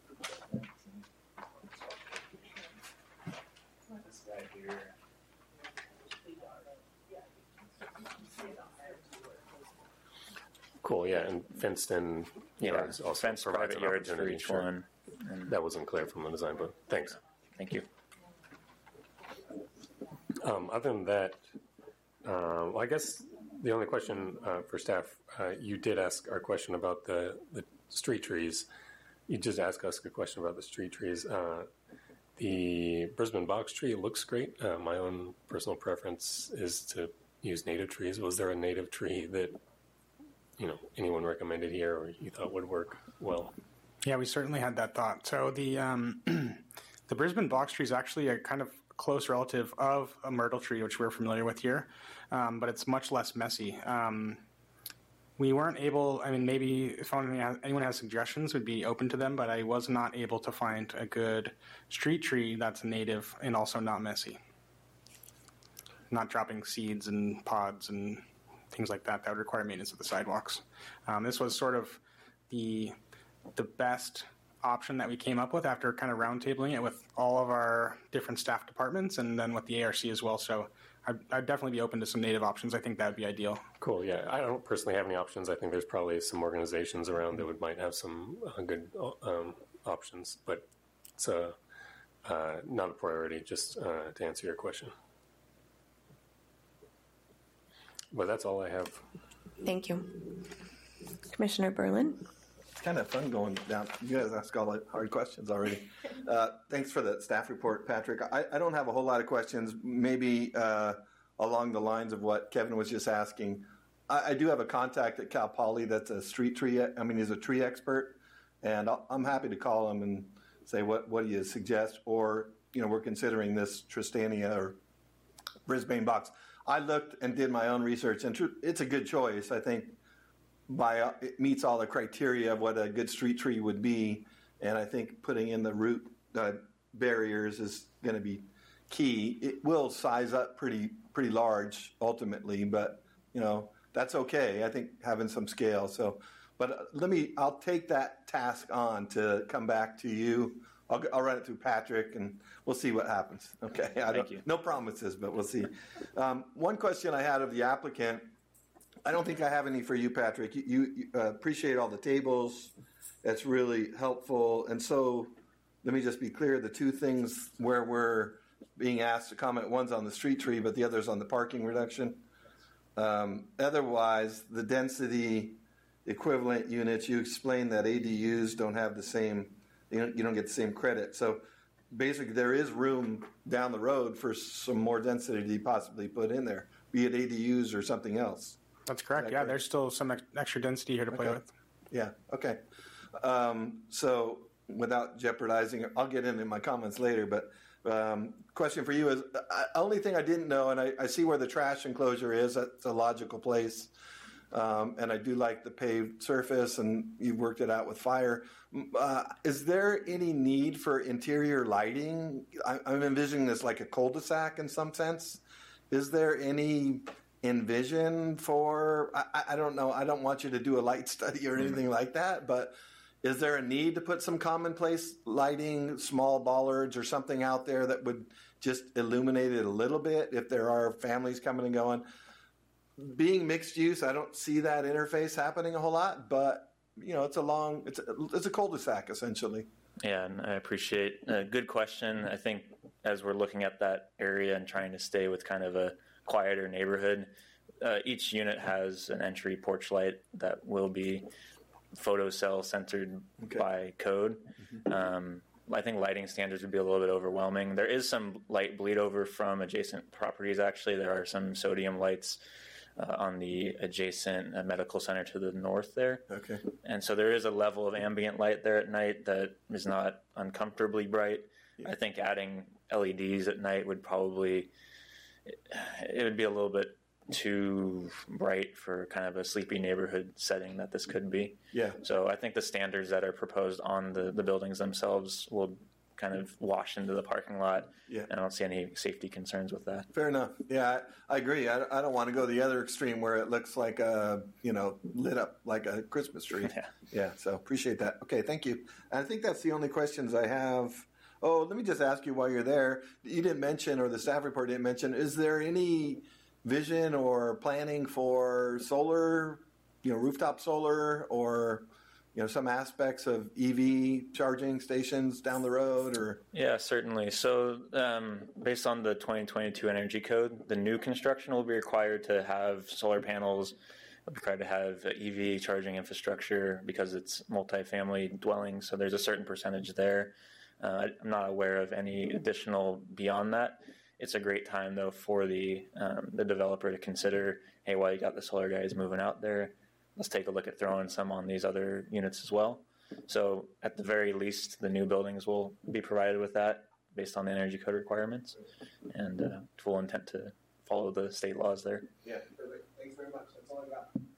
This guy here. Cool, yeah, and fenced in Yeah, yards also fenced provides private an yards for opportunity, each sure. one. And That wasn't clear from the design, but thanks. thank you. Um, other than that, uh, well, I guess the only question uh, for staff, uh, you did ask our question about the, the street trees. You just asked us a question about the street trees. Uh, the Brisbane box tree looks great. Uh, my own personal preference is to use native trees. Was there a native tree that, you know, anyone recommended here or you thought would work well? Yeah, we certainly had that thought. So the um, the Brisbane box tree is actually a kind of close relative of a myrtle tree, which we're familiar with here, um, but it's much less messy. Um, we weren't able, I mean, maybe if anyone has, anyone has suggestions, we'd be open to them, but I was not able to find a good street tree that's native and also not messy. Not dropping seeds and pods and things like that that would require maintenance of the sidewalks. Um, this was sort of the the best option that we came up with after kind of roundtabling it with all of our different staff departments and then with the A R C as well. So I'd, I'd definitely be open to some native options. I think that would be ideal. Cool, yeah. I don't personally have any options. I think there's probably some organizations around that would might have some uh, good um, options, but it's uh, uh, not a priority, just uh, to answer your question. But that's all I have. Thank you. Commissioner Berlin? It's kind of fun going down. You guys ask all the hard questions already. Uh, thanks for the staff report, Patrick. I, I don't have a whole lot of questions, maybe uh, along the lines of what Kevin was just asking. I, I do have a contact at Cal Poly that's a street tree, I mean, he's a tree expert, and I'll, I'm happy to call him and say, what, what do you suggest? Or, you know, we're considering this Tristania or Brisbane box. I looked and did my own research, and tr- it's a good choice. I think by uh, it meets all the criteria of what a good street tree would be, and I think putting in the root uh, barriers is going to be key. It will size up pretty pretty large ultimately, but you know that's okay. I think having some scale. So But uh, let me, I'll take that task on to come back to you. I'll, I'll run it through Patrick, and we'll see what happens. Okay, I Thank you. No promises, but we'll see. Um, one question I had of the applicant, I don't think I have any for you, Patrick. You, you uh, appreciate all the tables. That's really helpful. And so let me just be clear, the two things where we're being asked to comment, one's on the street tree, but the other's on the parking reduction. Um, otherwise, the density equivalent units, you explained that A D Us don't have the same, you don't, you don't get the same credit. So basically there is room down the road for some more density to possibly put in there, be it A D Us or something else. That's correct. That Yeah, correct? there's still some ex- extra density here to play Okay. with. Yeah, okay. Um, so without jeopardizing, I'll get into my comments later, but um, question for you is, uh, only thing I didn't know, and I, I see where the trash enclosure is, that's a logical place, um, and I do like the paved surface, and you've worked it out with fire. Uh, is there any need for interior lighting? I, I'm envisioning this like a cul-de-sac in some sense. Is there any envision for, I, I don't know, I don't want you to do a light study or anything like that, but is there a need to put some commonplace lighting, small bollards or something out there that would just illuminate it a little bit if there are families coming and going? Being mixed use, I don't see that interface happening a whole lot, but you know, it's a long, it's a, it's a cul-de-sac essentially. Yeah, and I appreciate a good question. I think as we're looking at that area and trying to stay with kind of a quieter neighborhood, uh, each unit has an entry porch light that will be photocell centered Okay. by code. Mm-hmm. Um, I think lighting standards would be a little bit overwhelming. There is some light bleed over from adjacent properties. Actually, there are some sodium lights uh, on the adjacent uh, medical center to the north there. Okay. And so there is a level of ambient light there at night that is not uncomfortably bright. Yeah. I think adding L E Ds at night would probably, it would be a little bit too bright for kind of a sleepy neighborhood setting that this could be. Yeah. So I think the standards that are proposed on the, the buildings themselves will kind of wash into the parking lot. Yeah. I don't see any safety concerns with that. Fair enough. Yeah, I, I agree. I, I don't want to go the other extreme where it looks like a, you know, lit up like a Christmas tree. Yeah. Yeah, so appreciate that. Okay, thank you. And I think that's the only questions I have. Oh, let me just ask you while you're there. You didn't mention, or the staff report didn't mention, is there any vision or planning for solar, you know, rooftop solar, or you know, some aspects of E V charging stations down the road, or? Yeah, certainly. So um, based on the twenty twenty-two Energy Code, the new construction will be required to have solar panels, will be required to have E V charging infrastructure because it's multifamily dwellings, so there's a certain percentage there. Uh, I'm not aware of any additional beyond that. It's a great time, though, for the um, the developer to consider, hey, while you got the solar guys moving out there, let's take a look at throwing some on these other units as well. So at the very least, the new buildings will be provided with that based on the Energy Code requirements, and uh, full intent to follow the state laws there. Yeah, perfect. Thanks very much. That's all I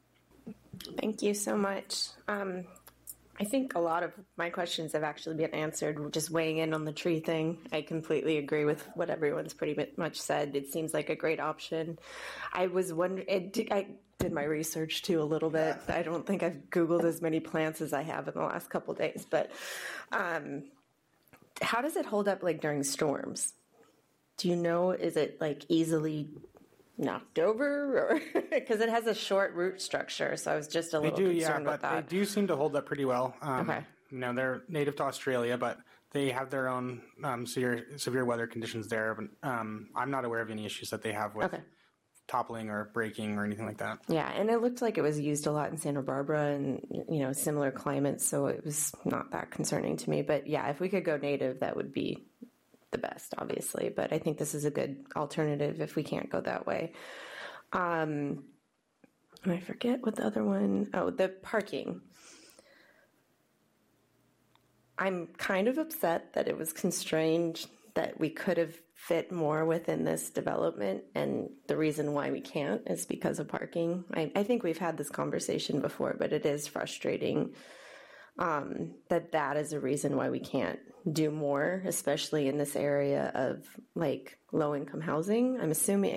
got. Thank you so much. Um, I think a lot of my questions have actually been answered. Just weighing in on the tree thing, I completely agree with what everyone's pretty much said. It seems like a great option. I was wondering, it, I did my research too a little bit. I don't think I've Googled as many plants as I have in the last couple of days, but um, how does it hold up like during storms? Do you know, is it like easily knocked over, or because it has a short root structure, so I was just a They little do, yeah, concerned but with that. they do seem to hold up pretty well. Um, Okay. You know, they're native to Australia, but they have their own um, severe severe weather conditions there. But um, I'm not aware of any issues that they have with Okay. toppling or breaking or anything like that. Yeah, and it looked like it was used a lot in Santa Barbara and, you know, similar climates, so it was not that concerning to me. But yeah, if we could go native, that would be the best, obviously. But I think this is a good alternative if we can't go that way. Um, and I forget what the other one, oh, the parking. I'm kind of upset that it was constrained, that we could have fit more within this development, and the reason why we can't is because of parking. I, I think we've had this conversation before, but it is frustrating um, that that is a reason why we can't do more, especially in this area of like low income housing. I'm assuming,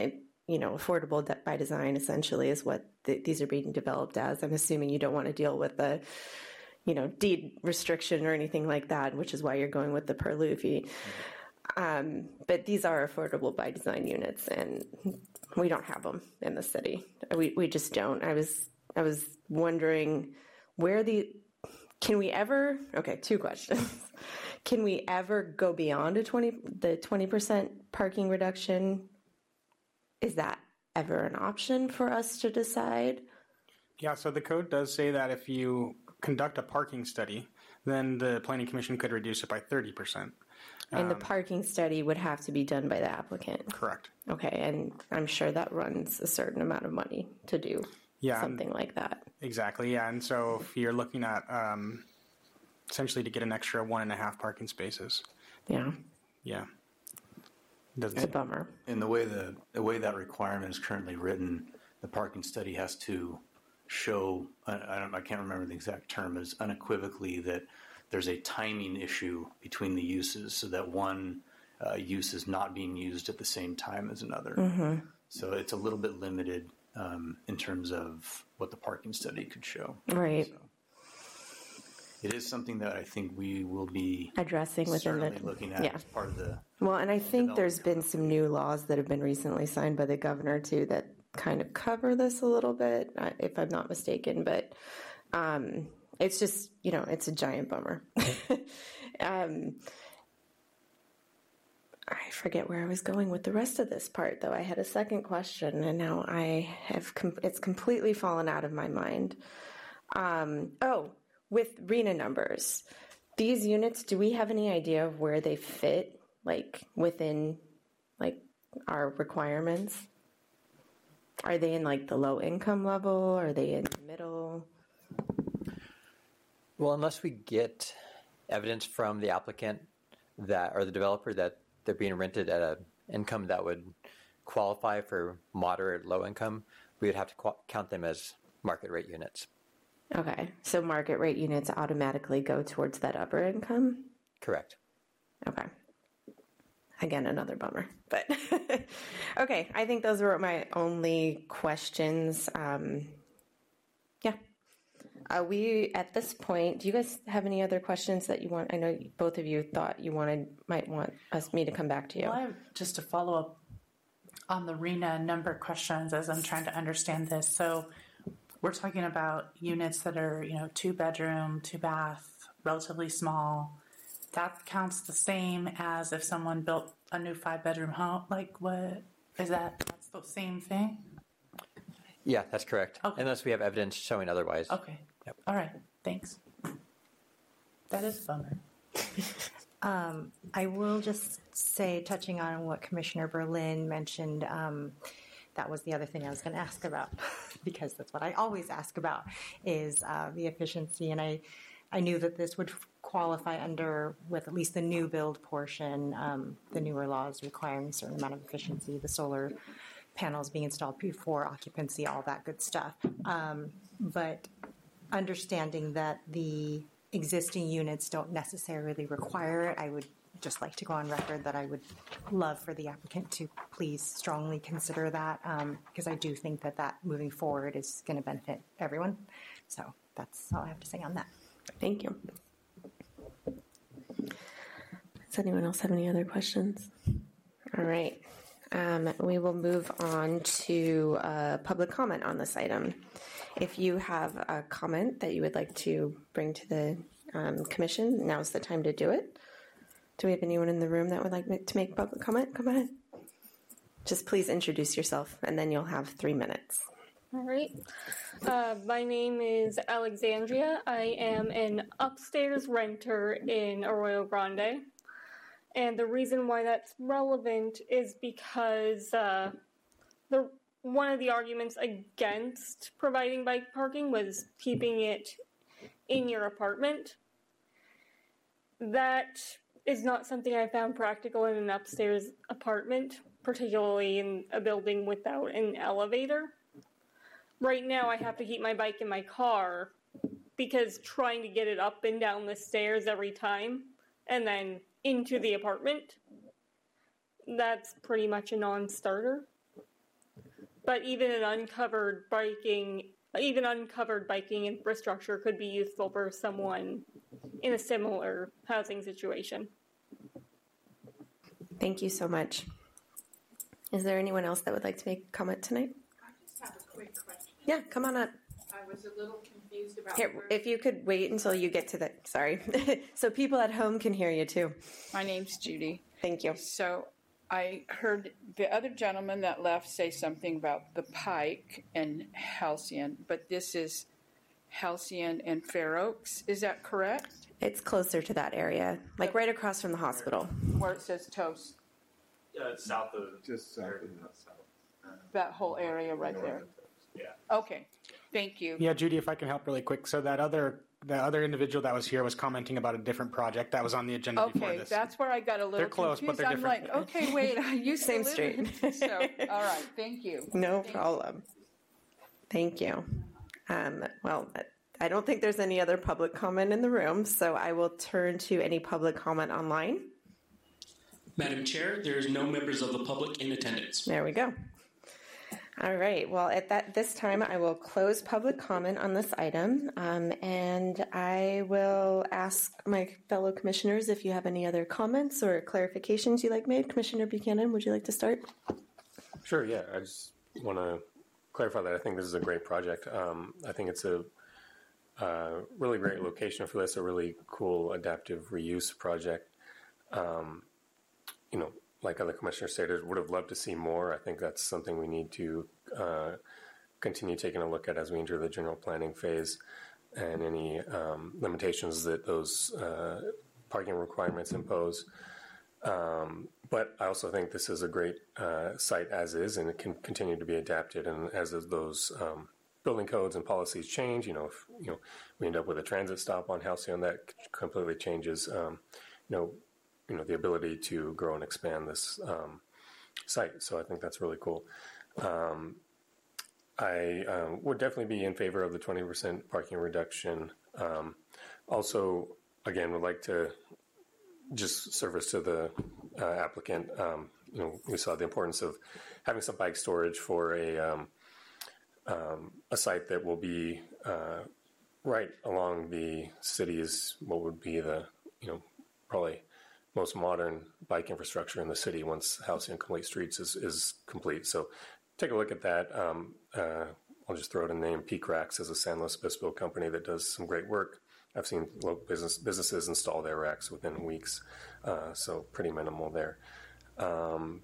you know, affordable de- by design essentially is what th- these are being developed as. I'm assuming you don't want to deal with the, you know, deed restriction or anything like that, which is why you're going with the per lieu fee. Um, but these are affordable by design units, and we don't have them in the city. We we just don't. I was I was wondering where the can we ever? Okay, two questions. Can we ever go beyond a twenty the twenty percent parking reduction? Is that ever an option for us to decide? Yeah, so the code does say that if you conduct a parking study, then the Planning Commission could reduce it by thirty percent. And the parking study would have to be done by the applicant. Correct. Okay, and I'm sure that runs a certain amount of money to do Yeah, something like that. Exactly, yeah. And so if you're looking at um, essentially to get an extra one and a half parking spaces. Yeah, Yeah. Doesn't it's a bummer. In the way the, the way that requirement is currently written, the parking study has to show, I, I, don't, I can't remember the exact term, is unequivocally that there's a timing issue between the uses so that one uh, use is not being used at the same time as another. Mm-hmm. So it's a little bit limited um, in terms of what the parking study could show. Right. So it is something that I think we will be Addressing within certainly the looking at yeah. as part of the. Well, and I think there's been some new laws that have been recently signed by the governor too that kind of cover this a little bit, if I'm not mistaken. But um, it's just, you know, it's a giant bummer. um, I forget where I was going with the rest of this part, though. I had a second question, and now I have com- it's completely fallen out of my mind. Um, oh, with R E N A numbers, these units, do we have any idea of where they fit, like within, like our requirements? Are they in like the low income level? Are they in the middle? Well, unless we get evidence from the applicant that or the developer that they're being rented at an income that would qualify for moderate low income, we would have to qu- count them as market rate units. Okay, so market rate units automatically go towards that upper income? Correct. Okay. Again, another bummer. But okay, I think those were my only questions. Um, yeah. Uh, we, at this point, do you guys have any other questions that you want? I know both of you thought you wanted, might want us, me to come back to you. Well, I have just to follow up on the R E N A number questions as I'm trying to understand this. So we're talking about units that are, you know, two bedroom, two bath, relatively small. That counts the same as if someone built a new five bedroom home. Like what is that? That's the same thing? Yeah, that's correct. Okay. Unless we have evidence showing otherwise. Okay. Yep. All right. Thanks. That is a bummer. Um, I will just say, touching on what Commissioner Berlin mentioned, um, that was the other thing I was going to ask about, because that's what I always ask about, is uh, the efficiency. And I, I knew that this would qualify under, with at least the new build portion, um, the newer laws requiring a certain amount of efficiency, the solar panels being installed before occupancy, all that good stuff. Um, but understanding that the existing units don't necessarily require it, I would just like to go on record that I would love for the applicant to please strongly consider that, um, because I do think that that moving forward is going to benefit everyone. So that's all I have to say on that. Thank you. Does anyone else have any other questions? All right. Um, we will move on to uh, public comment on this item. If you have a comment that you would like to bring to the um, commission, now's the time to do it. Do we have anyone in the room that would like to make public comment? Come ahead. Just please introduce yourself, and then you'll have three minutes. All right. Uh, my name is Alexandria. I am an upstairs renter in Arroyo Grande. And the reason why that's relevant is because uh, the one of the arguments against providing bike parking was keeping it in your apartment. That is not something I found practical in an upstairs apartment, particularly in a building without an elevator. Right now, I have to keep my bike in my car because trying to get it up and down the stairs every time and then into the apartment, that's pretty much a non-starter. but even an uncovered biking, even uncovered biking infrastructure could be useful for someone in a similar housing situation. Thank you so much. Is there anyone else that would like to make a comment tonight? I just have a quick question. Yeah, come on up. I was a little confused about Here, where- if you could wait until you get to the, sorry, so people at home can hear you too. My name's Judy. Thank you. So I heard the other gentleman that left say something about the Pike and Halcyon, but this is Halcyon and Fair Oaks. Is that correct? It's closer to that area, like right across from the hospital. Where it says Toast, Uh, south of Just south of that whole area right there. Yeah. Okay, thank you. Yeah, Judy, if I can help really quick. So that other the other individual that was here was commenting about a different project that was on the agenda before Okay, this. that's where I got a little They're close, but confused. they're I'm different. like, okay, wait, I used Same to live in- street. So, all right, thank you. No Thank you. problem. Thank you. Um, well, I don't think there's any other public comment in the room, so I will turn to any public comment online. Madam Chair, there is no members of the public in attendance. There we go. All right. Well, at that this time, I will close public comment on this item, um, and I will ask my fellow commissioners if you have any other comments or clarifications you'd like made. Commissioner Buchanan, would you like to start? Sure, yeah. I just want to clarify that I think this is a great project. Um, I think it's a uh, really great location for this, a really cool adaptive reuse project. Um, you know, like other commissioners stated, would have loved to see more. I think that's something we need to uh, continue taking a look at as we enter the general planning phase, and any um, limitations that those uh, parking requirements impose. Um, but I also think this is a great uh, site as is, and it can continue to be adapted. And as those um, building codes and policies change, you know, if you know we end up with a transit stop on Halcyon, that completely changes, um, you know, you know, the ability to grow and expand this um, site. So I think that's really cool. Um, I um, would definitely be in favor of the twenty percent parking reduction. Um, also, again, would like to just service to the uh, applicant. Um, you know, we saw the importance of having some bike storage for a um, um, a site that will be uh, right along the city's, what would be the, you know, probably most modern bike infrastructure in the city once Halcyon Complete Streets is, is complete. So take a look at that. Um, uh, I'll just throw out a name. Peak Racks is a San Luis Obispo company that does some great work. I've seen local business, businesses install their racks within weeks, uh, so pretty minimal there. Um,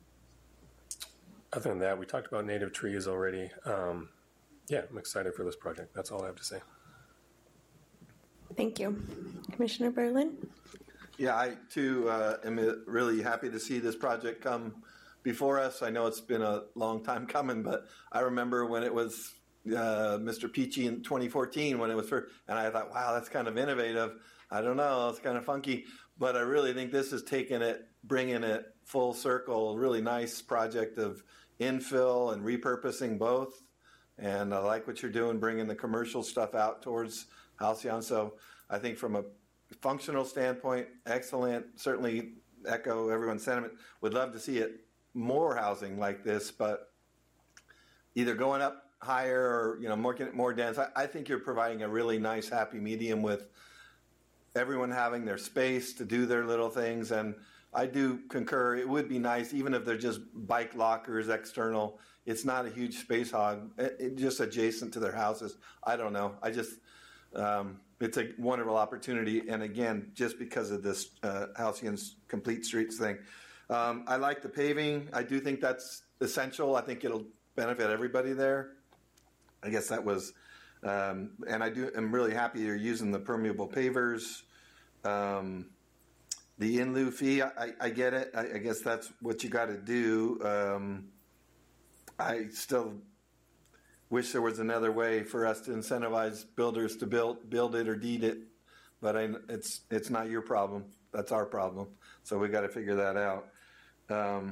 other than that, we talked about native trees already. Um, yeah, I'm excited for this project. That's all I have to say. Thank you. Commissioner Berlin? Yeah, I too uh, am really happy to see this project come before us. I know it's been a long time coming, but I remember when it was uh, Mister Peachy in twenty fourteen when it was first, and I thought, wow, that's kind of innovative. I don't know, it's kind of funky, but I really think this is taking it, bringing it full circle. Really nice project of infill and repurposing both, and I like what you're doing, bringing the commercial stuff out towards Halcyon. So I think from a functional standpoint, excellent. Certainly echo everyone's sentiment. Would love to see it more housing like this, but either going up higher or, you know, more more dense. I, I think you're providing a really nice happy medium with everyone having their space to do their little things. And I do concur. It would be nice, even if they're just bike lockers external. It's not a huge space hog. It, it just adjacent to their houses. I don't know. I just. Um, It's a wonderful opportunity, and again, just because of this uh, Halcyon's Complete Streets thing. Um, I like the paving. I do think that's essential. I think it'll benefit everybody there. I guess that was, um, and I do. I'm really happy you're using the permeable pavers. Um, the in lieu fee, I, I, I get it. I, I guess that's what you got to do. Um, I still wish there was another way for us to incentivize builders to build build it or deed it, but I, it's it's not your problem. That's our problem. So we got to figure that out. Um,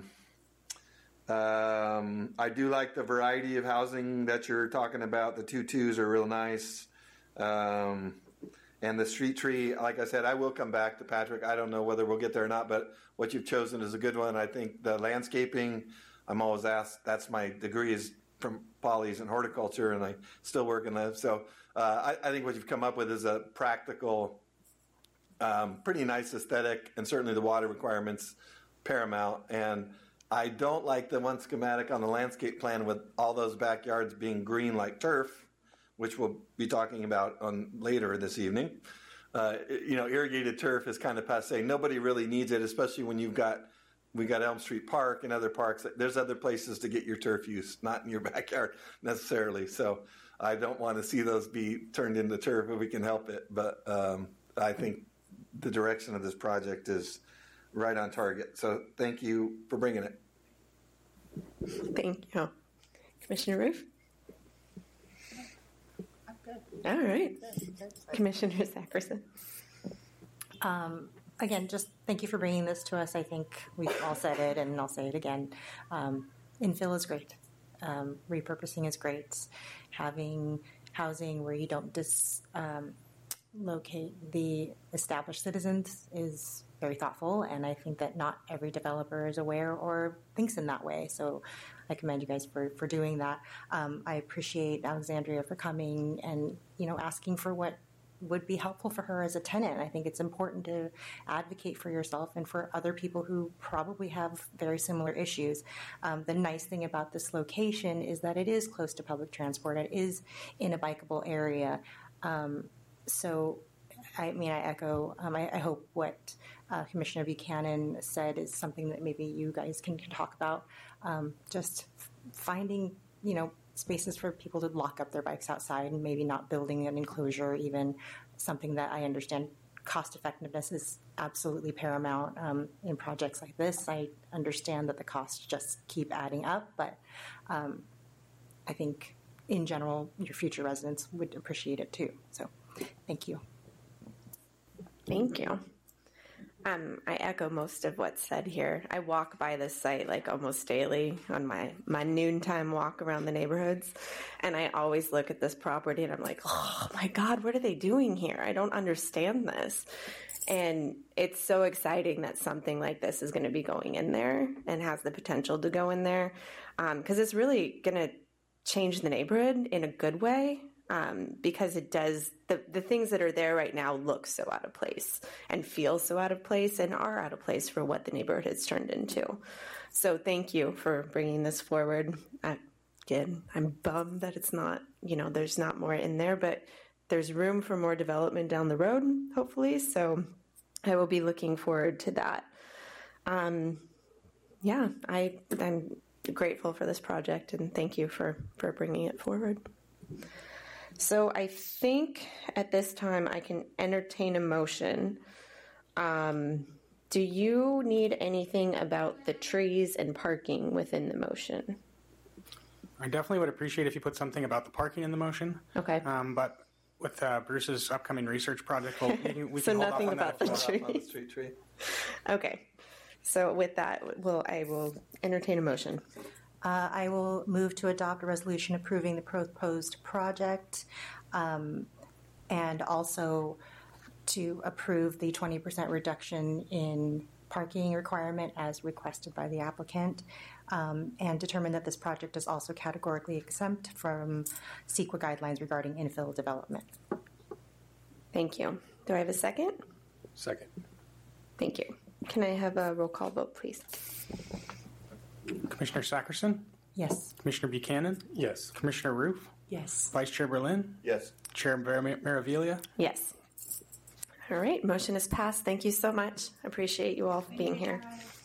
um, I do like the variety of housing that you're talking about. The two twos are real nice, um, and the street tree. Like I said, I will come back to Patrick. I don't know whether we'll get there or not, but what you've chosen is a good one. I think the landscaping. I'm always asked. That's my degree is from Polly's and horticulture, and I still work in that. So uh, I, I think what you've come up with is a practical, um, pretty nice aesthetic, and certainly the water requirements paramount. And I don't like the one schematic on the landscape plan with all those backyards being green like turf, which we'll be talking about on later this evening. Uh, you know, irrigated turf is kind of passé. Nobody really needs it, especially when you've got we got Elm Street Park and other parks. There's other places to get your turf use, not in your backyard necessarily. So I don't want to see those be turned into turf if we can help it. But um, I think the direction of this project is right on target. So thank you for bringing it. Thank you. Commissioner Roof? I'm good. All right. Good, good. Commissioner Sakerson? Um, again, just thank you for bringing this to us. I think we've all said it, and I'll say it again. Um, infill is great. Um, repurposing is great. Having housing where you don't dis, um, locate the established citizens is very thoughtful, and I think that not every developer is aware or thinks in that way. So I commend you guys for, for doing that. Um, I appreciate Alexandria for coming and, you know, asking for what would be helpful for her as a tenant. I think it's important to advocate for yourself and for other people who probably have very similar issues. Um, the nice thing about this location is that it is close to public transport. It is in a bikeable area. Um, so, I mean, I echo, um, I, I hope what uh, Commissioner Buchanan said is something that maybe you guys can, can talk about. Um, just f- finding, you know, spaces for people to lock up their bikes outside, and maybe not building an enclosure, even something that I understand cost effectiveness is absolutely paramount um, in projects like this. I understand that the costs just keep adding up, but um, I think in general, your future residents would appreciate it too. So thank you. Thank you. Um, I echo most of what's said here. I walk by this site like almost daily on my, my noontime walk around the neighborhoods, and I always look at this property and I'm like, oh my God, what are they doing here? I don't understand this. And it's so exciting that something like this is going to be going in there and has the potential to go in there, because um, it's really going to change the neighborhood in a good way. Um, because it does, the, the things that are there right now look so out of place and feel so out of place and are out of place for what the neighborhood has turned into. So thank you for bringing this forward. I, again, I'm bummed that it's not, you know, there's not more in there, but there's room for more development down the road, hopefully. So I will be looking forward to that. Um, yeah, I, I'm grateful for this project, and thank you for, for bringing it forward. So I think at this time I can entertain a motion. Um, do you need anything about the trees and parking within the motion? I definitely would appreciate if you put something about the parking in the motion. Okay. Um, but with uh, Bruce's upcoming research project, we'll, we can, we so can hold nothing off on about that. the tree. On the street tree. Okay. So with that, we'll, I will entertain a motion. Uh, I will move to adopt a resolution approving the proposed project, um, and also to approve the twenty percent reduction in parking requirement as requested by the applicant, um, and determine that this project is also categorically exempt from C E Q A guidelines regarding infill development. Thank you. Do I have a second? Second. Thank you. Can I have a roll call vote, please? Commissioner Sakerson? Yes. Commissioner Buchanan? Yes. Commissioner Roof? Yes. Vice Chair Berlin? Yes. Chair Mar- Maravilla? Yes. All right, motion is passed. Thank you so much. I appreciate you all being here.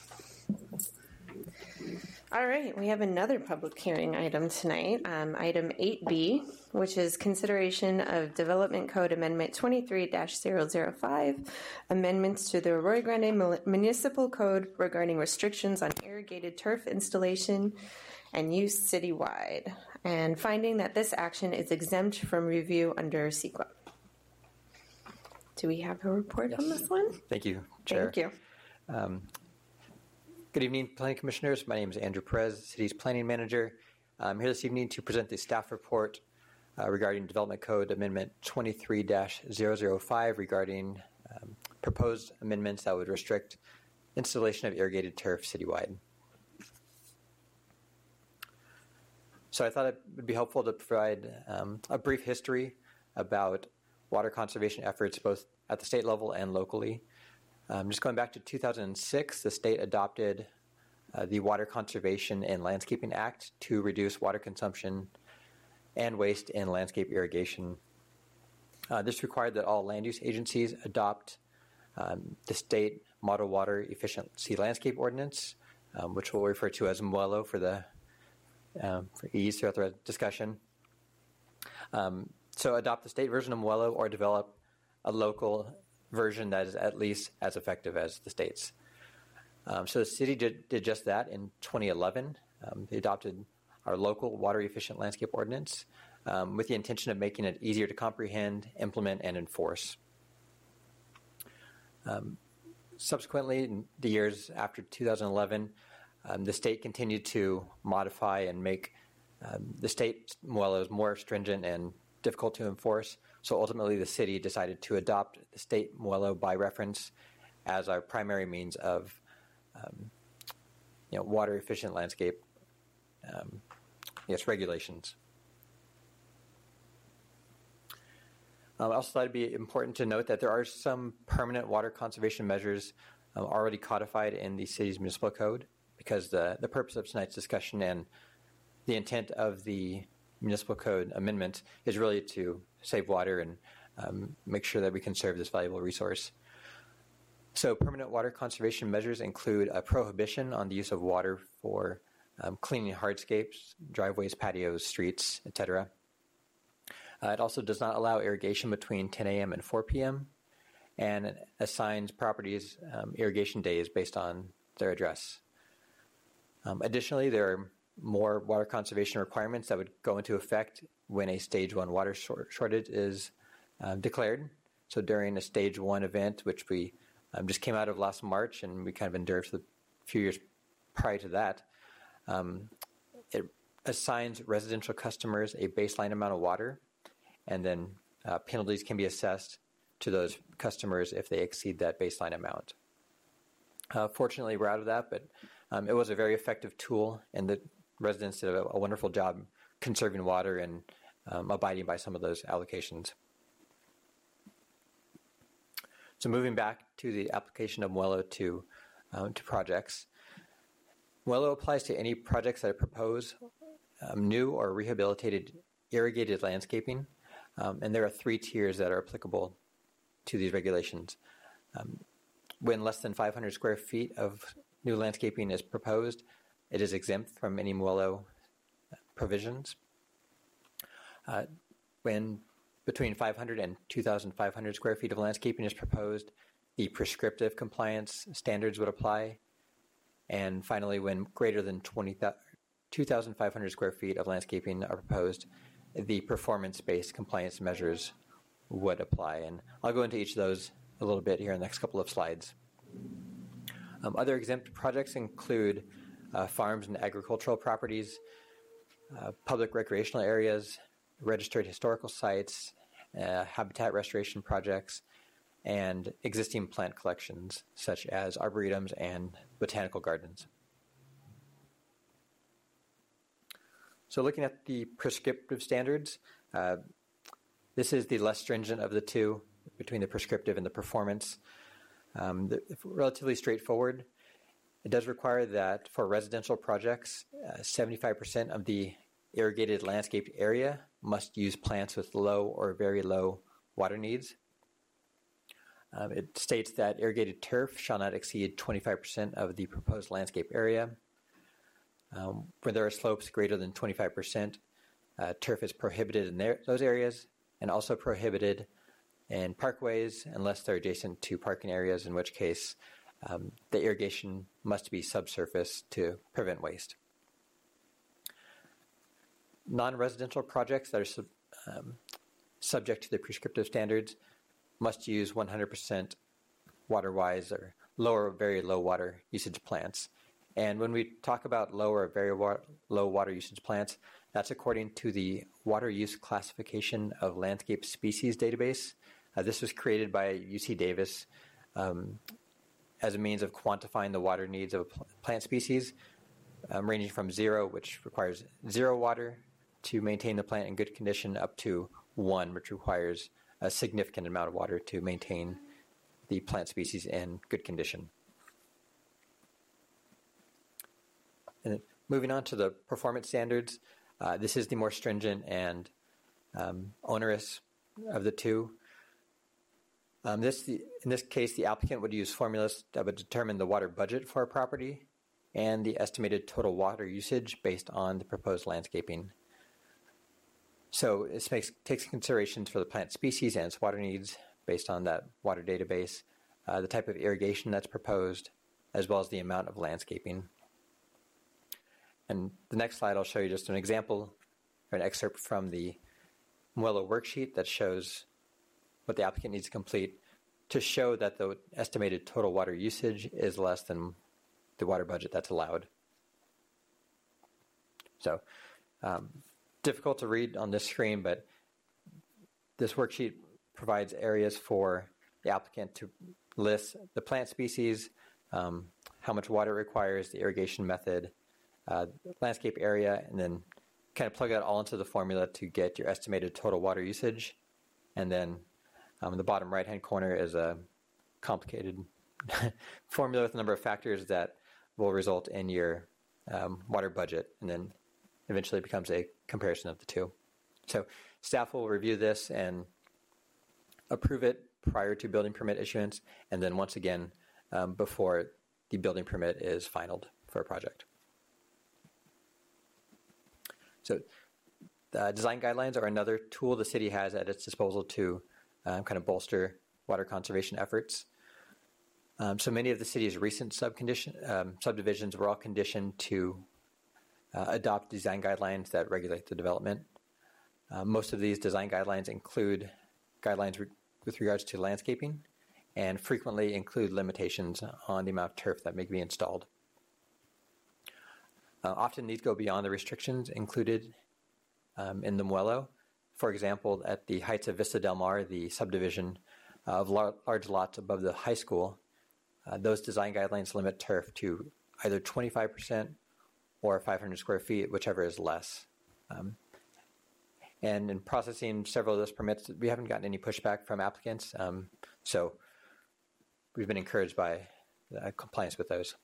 All right, we have another public hearing item tonight, um, item eight B, which is consideration of Development Code Amendment twenty-three dash zero zero five, amendments to the Arroyo Grande Municipal Code regarding restrictions on irrigated turf installation and use citywide, and finding that this action is exempt from review under C E Q A. Do we have a report Yes. on this one? Thank you, Chair. Thank you. Um, good evening, Planning Commissioners. My name is Andrew Perez, City's Planning Manager. I'm here this evening to present the staff report uh, regarding Development Code Amendment twenty-three dash zero zero five regarding um, proposed amendments that would restrict installation of irrigated turf citywide. so I thought it would be helpful to provide um, a brief history about water conservation efforts both at the state level and locally. Um, just going back to two thousand six, the state adopted uh, the Water Conservation and Landscaping Act to reduce water consumption and waste in landscape irrigation. Uh, this required that all land use agencies adopt um, the state Model Water Efficiency Landscape Ordinance, um, which we'll refer to as MWELO for the um, for ease throughout the discussion. Um, so adopt the state version of MWELO or develop a local version that is at least as effective as the state's. Um, so the city did, did just that in twenty eleven. Um, they adopted our local Water Efficient Landscape Ordinance um, with the intention of making it easier to comprehend, implement, and enforce. Um, subsequently, in the years after two thousand eleven, um, the state continued to modify and make um, the state MWELOs more stringent and difficult to enforce. So ultimately, the city decided to adopt the state MWELO by reference as our primary means of um, you know, water efficient landscape um, yes, regulations. Um, I also thought it'd be important to note that there are some permanent water conservation measures um, already codified in the city's municipal code, because the, the purpose of tonight's discussion and the intent of the municipal code amendment is really to save water and um, make sure that we conserve this valuable resource. So permanent water conservation measures include a prohibition on the use of water for um, cleaning hardscapes, driveways, patios, streets, et cetera. Uh, it also does not allow irrigation between ten a.m. and four p.m. and assigns properties um, irrigation days based on their address. Um, additionally, there are more water conservation requirements that would go into effect when a stage one water short- shortage is um, declared. So during a stage one event, which we um, just came out of last March and we kind of endured for the few years prior to that, um, it assigns residential customers a baseline amount of water, and then uh, penalties can be assessed to those customers if they exceed that baseline amount. Uh, fortunately, we're out of that, but um, it was a very effective tool, and the residents did a, a wonderful job conserving water and um, abiding by some of those allocations. So moving back to the application of MWELO to, um, to projects. MWELO applies to any projects that propose um, new or rehabilitated irrigated landscaping, um, and there are three tiers that are applicable to these regulations. Um, when less than five hundred square feet of new landscaping is proposed, it is exempt from any MWELO provisions. Uh, when between five hundred and two thousand five hundred square feet of landscaping is proposed, the prescriptive compliance standards would apply. And finally, when greater than two thousand five hundred square feet of landscaping are proposed, the performance-based compliance measures would apply. And I'll go into each of those a little bit here in the next couple of slides. Um, other exempt projects include uh, farms and agricultural properties, uh, public recreational areas, registered historical sites, uh, habitat restoration projects, and existing plant collections such as arboretums and botanical gardens. So looking at the prescriptive standards, uh, this is the less stringent of the two between the prescriptive and the performance. Um, the, relatively straightforward. It does require that for residential projects, uh, seventy-five percent of the irrigated landscaped area must use plants with low or very low water needs. Um, it states that irrigated turf shall not exceed twenty-five percent of the proposed landscape area. Um, where there are slopes greater than twenty-five percent, uh, turf is prohibited in their, those areas, and also prohibited in parkways unless they're adjacent to parking areas, in which case um, the irrigation must be subsurface to prevent waste. Non-residential projects that are sub, um, subject to the prescriptive standards must use one hundred percent water-wise or low or very low water usage plants. And when we talk about low or very wa- low water usage plants, that's according to the Water Use Classification of Landscape Species database. Uh, this was created by U C Davis um, as a means of quantifying the water needs of a pl- plant species. um, ranging from zero, which requires zero water to maintain the plant in good condition, up to one, which requires a significant amount of water to maintain the plant species in good condition. And then moving on to the performance standards, uh, this is the more stringent and um, onerous of the two. Um, this, in this case, the applicant would use formulas that would determine the water budget for a property and the estimated total water usage based on the proposed landscaping. So this makes, takes considerations for the plant species and its water needs based on that water database, uh, the type of irrigation that's proposed, as well as the amount of landscaping. And the next slide, I'll show you just an example or an excerpt from the Muello worksheet that shows what the applicant needs to complete to show that the estimated total water usage is less than the water budget that's allowed. So, um, difficult to read on this screen, but this worksheet provides areas for the applicant to list the plant species, um, how much water it requires, the irrigation method, uh, landscape area, and then kind of plug that all into the formula to get your estimated total water usage. And then um, the bottom right-hand corner is a complicated formula with a number of factors that will result in your um, water budget, and then eventually becomes a comparison of the two. So staff will review this and approve it prior to building permit issuance, and then once again um, before the building permit is finalized for a project. So uh, design guidelines are another tool the city has at its disposal to um, kind of bolster water conservation efforts. Um, so many of the city's recent subcondition, um, subdivisions were all conditioned to uh, adopt design guidelines that regulate the development. Uh, most of these design guidelines include guidelines re- with regards to landscaping and frequently include limitations on the amount of turf that may be installed. Uh, often these go beyond the restrictions included um, in the Muello. For example, at the Heights of Vista Del Mar, the subdivision of lar- large lots above the high school, uh, those design guidelines limit turf to either twenty-five percent or five hundred square feet, whichever is less. Um, and in processing several of those permits, we haven't gotten any pushback from applicants, um, so we've been encouraged by uh, compliance with those.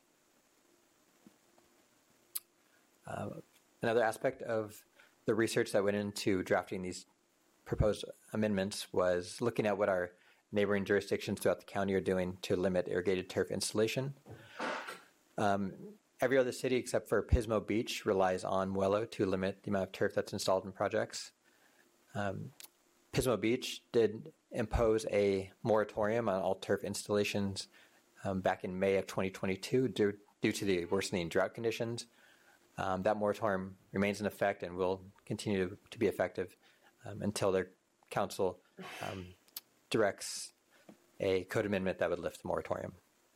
Uh, another aspect of the research that went into drafting these proposed amendments was looking at what our neighboring jurisdictions throughout the county are doing to limit irrigated turf installation. Um, every other city except for Pismo Beach relies on Muello to limit the amount of turf that's installed in projects. Um, Pismo Beach did impose a moratorium on all turf installations um, back in May of twenty twenty-two due, due to the worsening drought conditions. Um, that moratorium remains in effect and will continue to, to be effective um, until their council um, directs a code amendment that would lift the moratorium.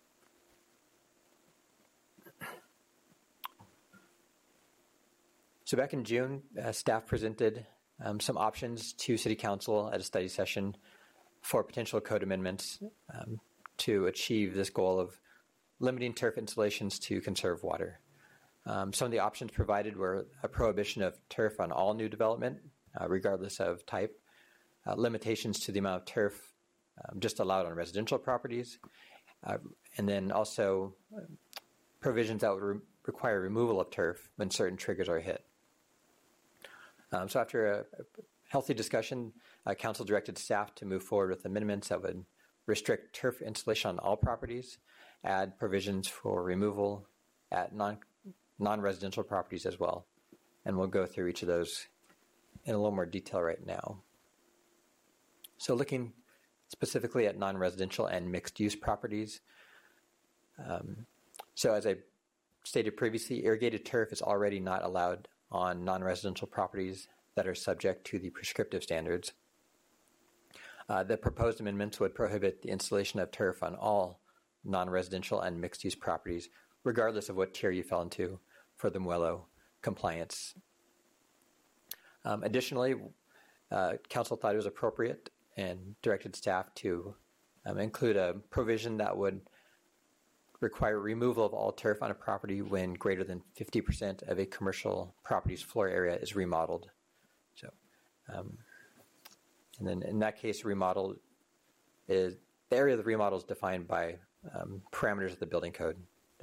So back in June, uh, staff presented um, some options to City Council at a study session for potential code amendments um, to achieve this goal of limiting turf installations to conserve water. Um, some of the options provided were a prohibition of turf on all new development, uh, regardless of type, uh, limitations to the amount of turf um, just allowed on residential properties, uh, and then also uh, provisions that would re- require removal of turf when certain triggers are hit. Um, so after a, a healthy discussion, uh, council directed staff to move forward with amendments that would restrict turf installation on all properties, add provisions for removal at non non-residential properties as well. And we'll go through each of those in a little more detail right now. So looking specifically at non-residential and mixed-use properties. Um, so as I stated previously, irrigated turf is already not allowed on non-residential properties that are subject to the prescriptive standards. Uh, the proposed amendments would prohibit the installation of turf on all non-residential and mixed-use properties, regardless of what tier you fell into for the Muello compliance. Um, additionally, uh, council thought it was appropriate and directed staff to um, include a provision that would require removal of all turf on a property when greater than fifty percent of a commercial property's floor area is remodeled. So, um, and then in that case, remodel is the area of the remodel is defined by um, parameters of the building code.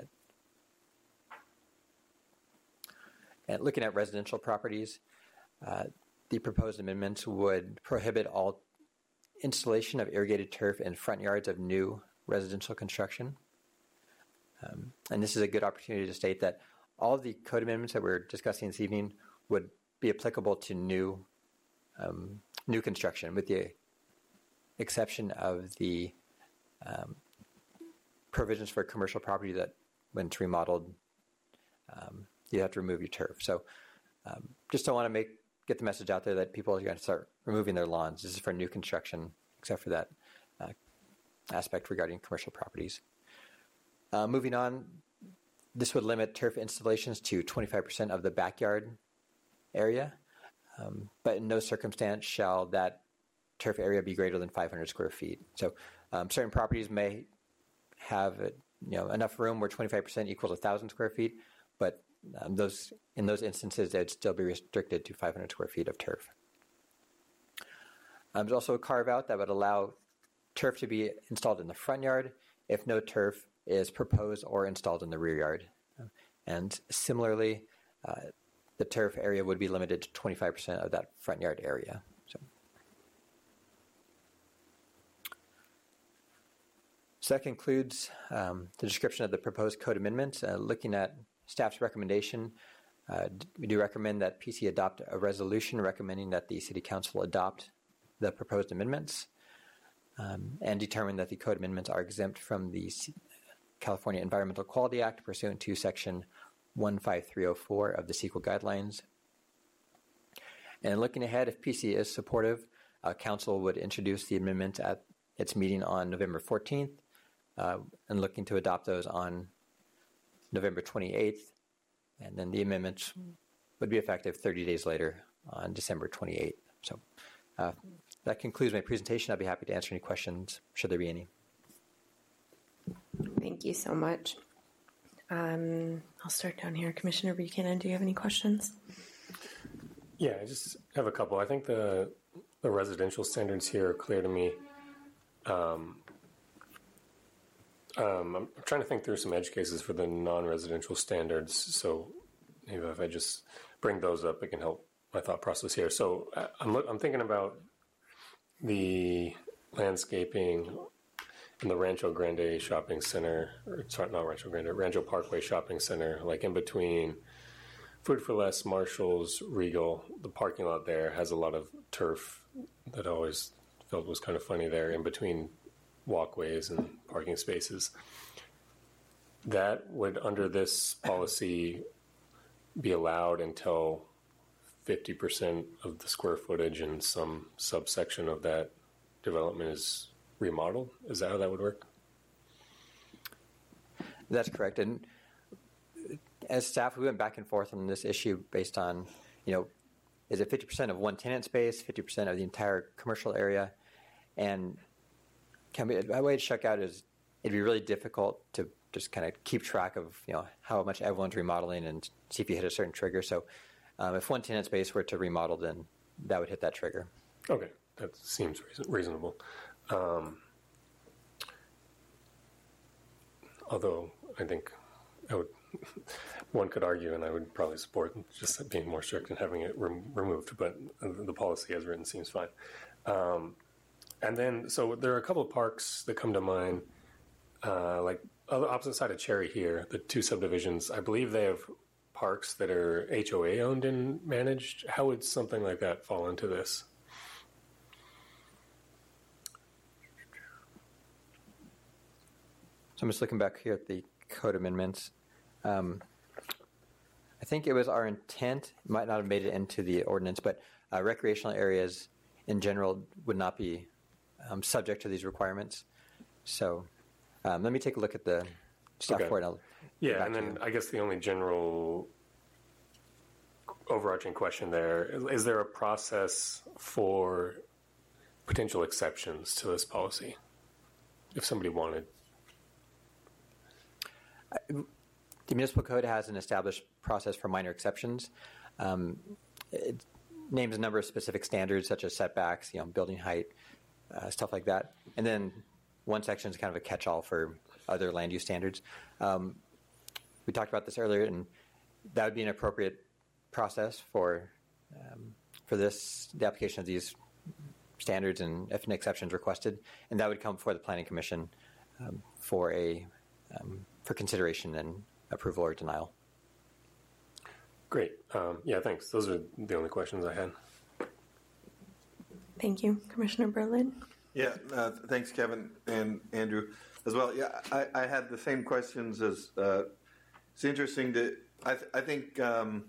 And looking at residential properties, uh, the proposed amendments would prohibit all installation of irrigated turf in front yards of new residential construction. Um, and this is a good opportunity to state that all of the code amendments that we're discussing this evening would be applicable to new um, new construction, with the exception of the um, provisions for commercial property that, when it's remodeled, um, you have to remove your turf. So um, just don't want to make get the message out there that people are going to start removing their lawns. This is for new construction, except for that uh, aspect regarding commercial properties. Uh, moving on, this would limit turf installations to twenty-five percent of the backyard area, um, but in no circumstance shall that turf area be greater than five hundred square feet. So um, certain properties may have you know enough room where twenty-five percent equals one thousand square feet, but um, those in those instances, they'd still be restricted to five hundred square feet of turf. Um, there's also a carve-out that would allow turf to be installed in the front yard if no turf is proposed or installed in the rear yard. And similarly, uh, the turf area would be limited to twenty-five percent of that front yard area. So, so that concludes um, the description of the proposed code amendments. Uh, looking at staff's recommendation, uh, we do recommend that P C adopt a resolution recommending that the City Council adopt the proposed amendments um, and determine that the code amendments are exempt from the C- California Environmental Quality Act pursuant to Section one five three oh four of the C E Q A guidelines. And looking ahead, if P C is supportive, uh, Council would introduce the amendment at its meeting on November fourteenth uh, and looking to adopt those on November twenty-eighth, and then the amendments would be effective thirty days later on December twenty-eighth. So uh, that concludes my presentation. I'd be happy to answer any questions, should there be any. Thank you so much. Um, I'll start down here. Commissioner Buchanan, do you have any questions? Yeah, I just have a couple. I think the the residential standards here are clear to me. Um, um, I'm trying to think through some edge cases for the non-residential standards. So maybe if I just bring those up, it can help my thought process here. So I'm I'm thinking about the landscaping in the Rancho Grande Shopping Center, or sorry, not Rancho Grande, Rancho Parkway Shopping Center, like in between Food for Less, Marshall's, Regal. The parking lot there has a lot of turf that I always felt was kind of funny there in between walkways and parking spaces. That would, under this policy, be allowed until fifty percent of the square footage in some subsection of that development is remodeled. Is that how that would work? That's correct. And as staff, we went back and forth on this issue based on, you know, is it fifty percent of one tenant space, fifty percent of the entire commercial area? And can be, the way it shook out is it'd be really difficult to just kind of keep track of, you know, how much everyone's remodeling and see if you hit a certain trigger. So um, if one tenant space were to remodel, then that would hit that trigger. Okay, that seems reason- reasonable. Um, although I think I would, one could argue, and I would probably support just being more strict and having it rem- removed, but the policy as written seems fine. Um, and then, so there are a couple of parks that come to mind, uh, like on the opposite side of Cherry here, the two subdivisions. I believe they have parks that are H O A owned and managed. How would something like that fall into this? So I'm just looking back here at the code amendments. Um, I think it was our intent, it might not have made it into the ordinance, but uh, recreational areas in general would not be um, subject to these requirements. So um, let me take a look at the staff Okay. report. And I'll Yeah, and then I guess the only general overarching question there is, is there a process for potential exceptions to this policy if somebody wanted? the municipal code has an established process for minor exceptions. Um, it names a number of specific standards such as setbacks, you know, building height, uh, stuff like that. And then one section is kind of a catch-all for other land use standards. Um, we talked about this earlier, and that would be an appropriate process for um, for this, the application of these standards, and if an exception is requested, and that would come before the Planning Commission um, for a um, for consideration and approval or denial. Great. Um, yeah, thanks. Those are the only questions I had. Thank you, Commissioner Berlin. Yeah, uh, thanks, Kevin and Andrew, as well. Yeah, I, I had the same questions as. Uh, it's interesting to. I, th- I think. Um,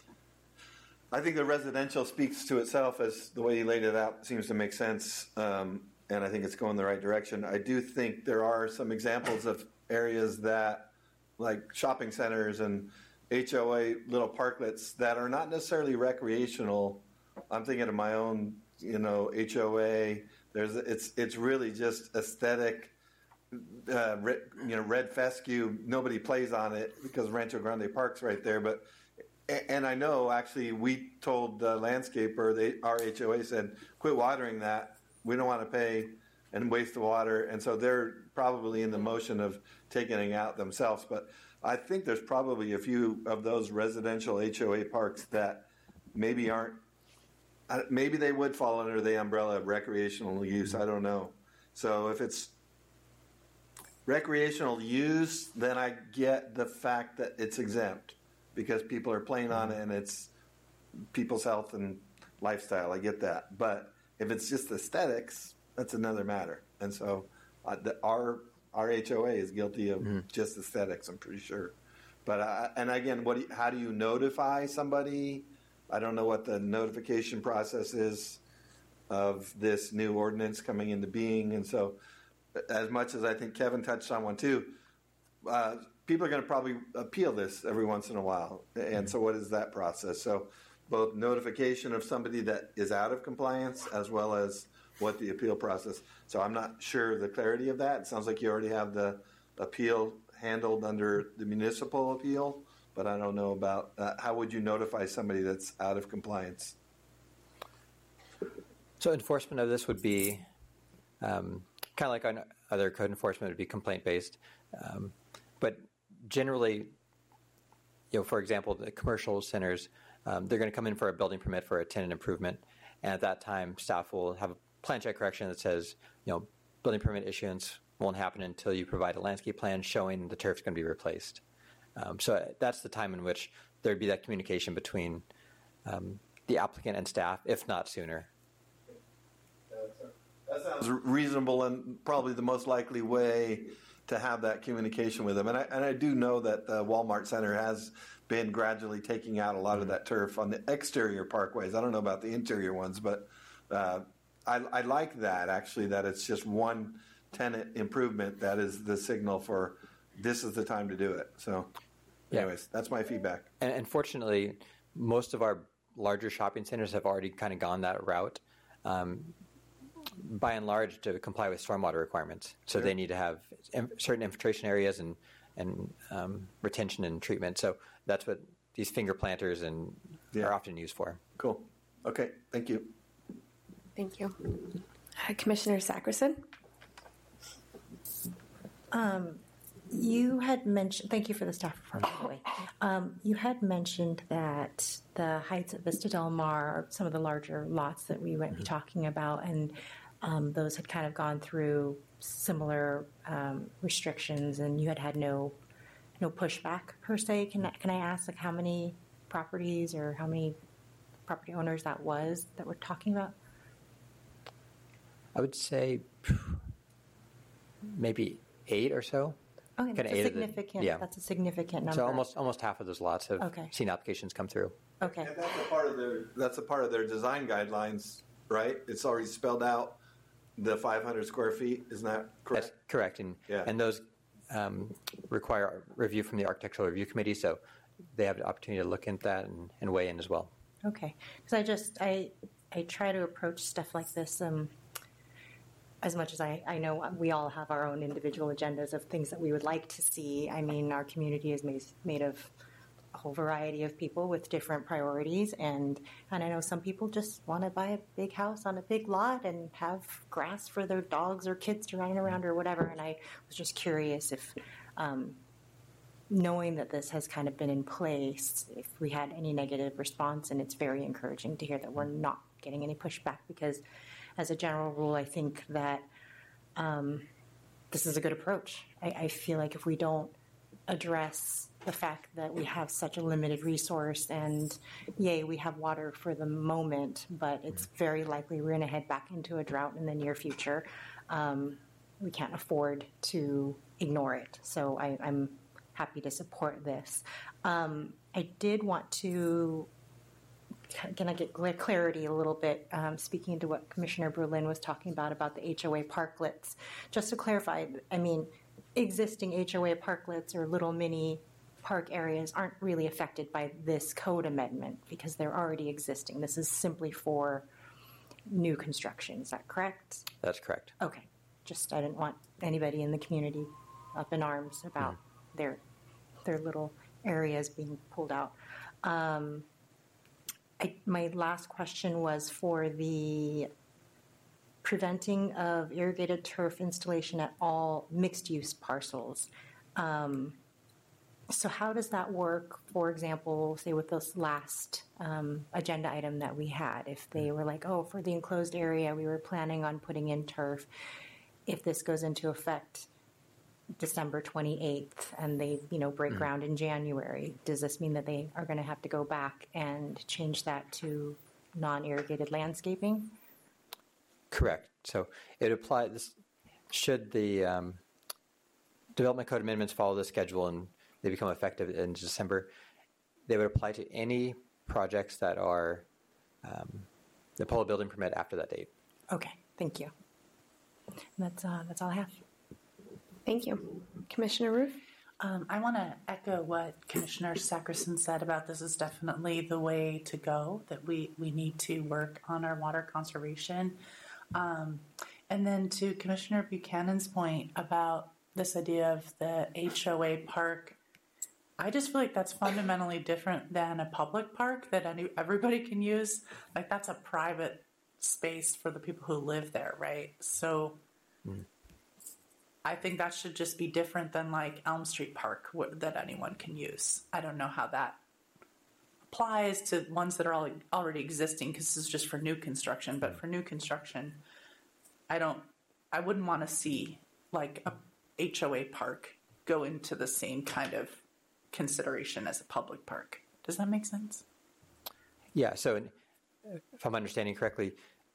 I think the residential speaks to itself, as the way you laid it out seems to make sense, um, and I think it's going the right direction. I do think there are some examples of areas that, like shopping centers and H O A little parklets, that are not necessarily recreational. I'm thinking of my own, you know, H O A. There's it's it's really just aesthetic. Uh, red, you know, red fescue. Nobody plays on it because Rancho Grande Park's right there, but. And I know, actually, we told the landscaper, they, our H O A said, quit watering that. We don't want to pay and waste the water. And so they're probably in the motion of taking it out themselves. But I think there's probably a few of those residential H O A parks that maybe aren't, maybe they would fall under the umbrella of recreational use. I don't know. So if it's recreational use, then I get the fact that it's exempt, because people are playing on it and it's people's health and lifestyle. I get that. But if it's just aesthetics, that's another matter. And so uh, the, our our H O A is guilty of mm-hmm. just aesthetics, I'm pretty sure. But uh, and again, what do you, how do you notify somebody? I don't know what the notification process is of this new ordinance coming into being. And so as much as I think Kevin touched on one too, uh, people are going to probably appeal this every once in a while. And so what is that process? So both notification of somebody that is out of compliance as well as what the appeal process. So I'm not sure the clarity of that. It sounds like you already have the appeal handled under the municipal appeal, but I don't know about uh, how would you notify somebody that's out of compliance? So enforcement of this would be um, kind of like on other code enforcement, it would be complaint-based. Um, but generally, you know, for example, the commercial centers, um, they're going to come in for a building permit for a tenant improvement, and at that time, staff will have a plan check correction that says, you know, building permit issuance won't happen until you provide a landscape plan showing the turf's going to be replaced. Um, so that's the time in which there'd be that communication between um, the applicant and staff, if not sooner. That sounds reasonable and probably the most likely way to have that communication with them. And I, and I do know that the Walmart Center has been gradually taking out a lot of that turf on the exterior parkways. I don't know about the interior ones, but uh, I, I like that, actually, that it's just one tenant improvement that is the signal for this is the time to do it. So anyways, yeah. That's my feedback. And unfortunately, most of our larger shopping centers have already kind of gone that route. Um, by and large, to comply with stormwater requirements. So sure. They need to have certain infiltration areas and, and um, retention and treatment. So that's what these finger planters and yeah. are often used for. Cool. Okay. Thank you. Thank you. Uh, Commissioner Sakerson? Um, you had mentioned, thank you for the staff report, by the way. Um, you had mentioned that the heights at Vista Del Mar are some of the larger lots that we might be talking about, and um, those had kind of gone through similar um, restrictions, and you had had no no pushback per se. Can I, can I ask like how many properties or how many property owners that was that we're talking about? I would say maybe eight or so. Okay, that's a significant. The, yeah. That's a significant number. So almost almost half of those lots have okay. seen applications come through. Okay, and that's a part of their that's a part of their design guidelines, right? It's already spelled out. The five hundred square feet, isn't that correct? That's correct, and yeah. and those um, require review from the Architectural Review Committee, so they have the opportunity to look into that and, and weigh in as well. Okay, because I just I I try to approach stuff like this. Um, as much as I, I know we all have our own individual agendas of things that we would like to see, I mean, our community is made, made of a whole variety of people with different priorities, and and I know some people just want to buy a big house on a big lot and have grass for their dogs or kids to run around or whatever, and I was just curious if, um, knowing that this has kind of been in place, if we had any negative response, and it's very encouraging to hear that we're not getting any pushback, because as a general rule, I think that um, this is a good approach. I, I feel like if we don't address the fact that we have such a limited resource, and yay, we have water for the moment, but it's very likely we're going to head back into a drought in the near future. Um, we can't afford to ignore it. So I, I'm happy to support this. Um, I did want to Can I get clarity a little bit, um, speaking to what Commissioner Berlin was talking about, about the H O A parklets. Just to clarify, I mean, existing H O A parklets or little mini park areas aren't really affected by this code amendment because they're already existing. This is simply for new construction. Is that correct? That's correct. Okay. Just, I didn't want anybody in the community up in arms about mm. their their little areas being pulled out. Um, I, my last question was for the preventing of irrigated turf installation at all mixed-use parcels. Um, so how does that work, for example, say with this last um, agenda item that we had? If they were like, oh, for the enclosed area, we were planning on putting in turf. If this goes into effect December twenty-eighth and they, you know, break mm. ground in January, does this mean that they are going to have to go back and change that to non-irrigated landscaping? Correct. So it applies, should the um, development code amendments follow the schedule and they become effective in December, they would apply to any projects that are um, that pull a building permit after that date. Okay, thank you. That's uh, that's all I have. Thank you. Commissioner Ruth? Um, I want to echo what Commissioner Sackerson said about this is definitely the way to go, that we, we need to work on our water conservation. Um, and then to Commissioner Buchanan's point about this idea of the H O A park, I just feel like that's fundamentally different than a public park that any, everybody can use. Like, that's a private space for the people who live there, right? So mm. I think that should just be different than like Elm Street Park wh- that anyone can use. I don't know how that applies to ones that are all, already existing because this is just for new construction. But for new construction, I don't, I wouldn't want to see like a H O A park go into the same kind of consideration as a public park. Does that make sense? Yeah. So if I'm understanding correctly,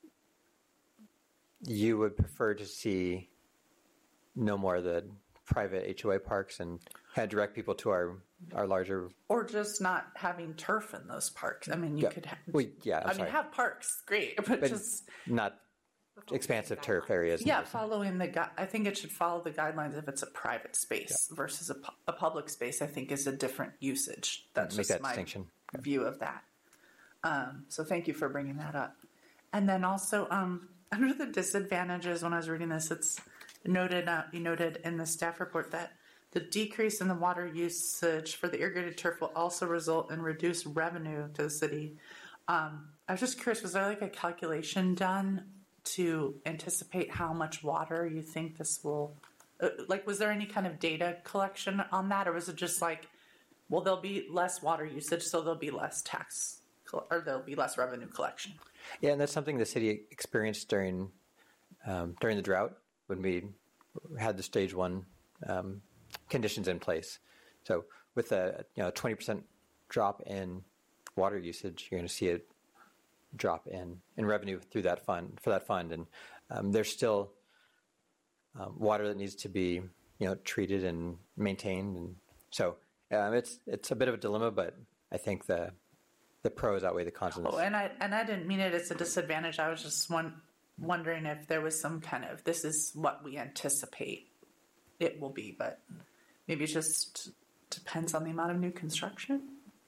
you would prefer to see no more of the private H O A parks and kind of direct people to our, our larger... Or just not having turf in those parks. I mean, you yeah. could have... Well, yeah, I'm I sorry. mean, have parks, great, but, but just... not expansive turf areas. Yeah, following the... Gu- I think it should follow the guidelines if it's a private space yeah. versus a, pu- a public space, I think is a different usage. That's Make just that my distinction. view of that. Um, so thank you for bringing that up. And then also, um, under the disadvantages, when I was reading this, it's noted, uh, you noted in the staff report that the decrease in the water usage for the irrigated turf will also result in reduced revenue to the city. Um, I was just curious, was there like a calculation done to anticipate how much water you think this will, uh, like was there any kind of data collection on that, or was it just like, well, there'll be less water usage, so there'll be less tax, or there'll be less revenue collection? Yeah, and that's something the city experienced during um, during the drought when we had the stage one um, conditions in place. So with a you know twenty percent drop in water usage, you're going to see a drop in, in revenue through that fund for that fund, and um, there's still um, water that needs to be you know treated and maintained, and so um, it's it's a bit of a dilemma, but I think the the pros outweigh the cons. Oh, and I and I didn't mean it as a disadvantage. I was just one. wondering if there was some kind of, this is what we anticipate it will be, but maybe it just depends on the amount of new construction.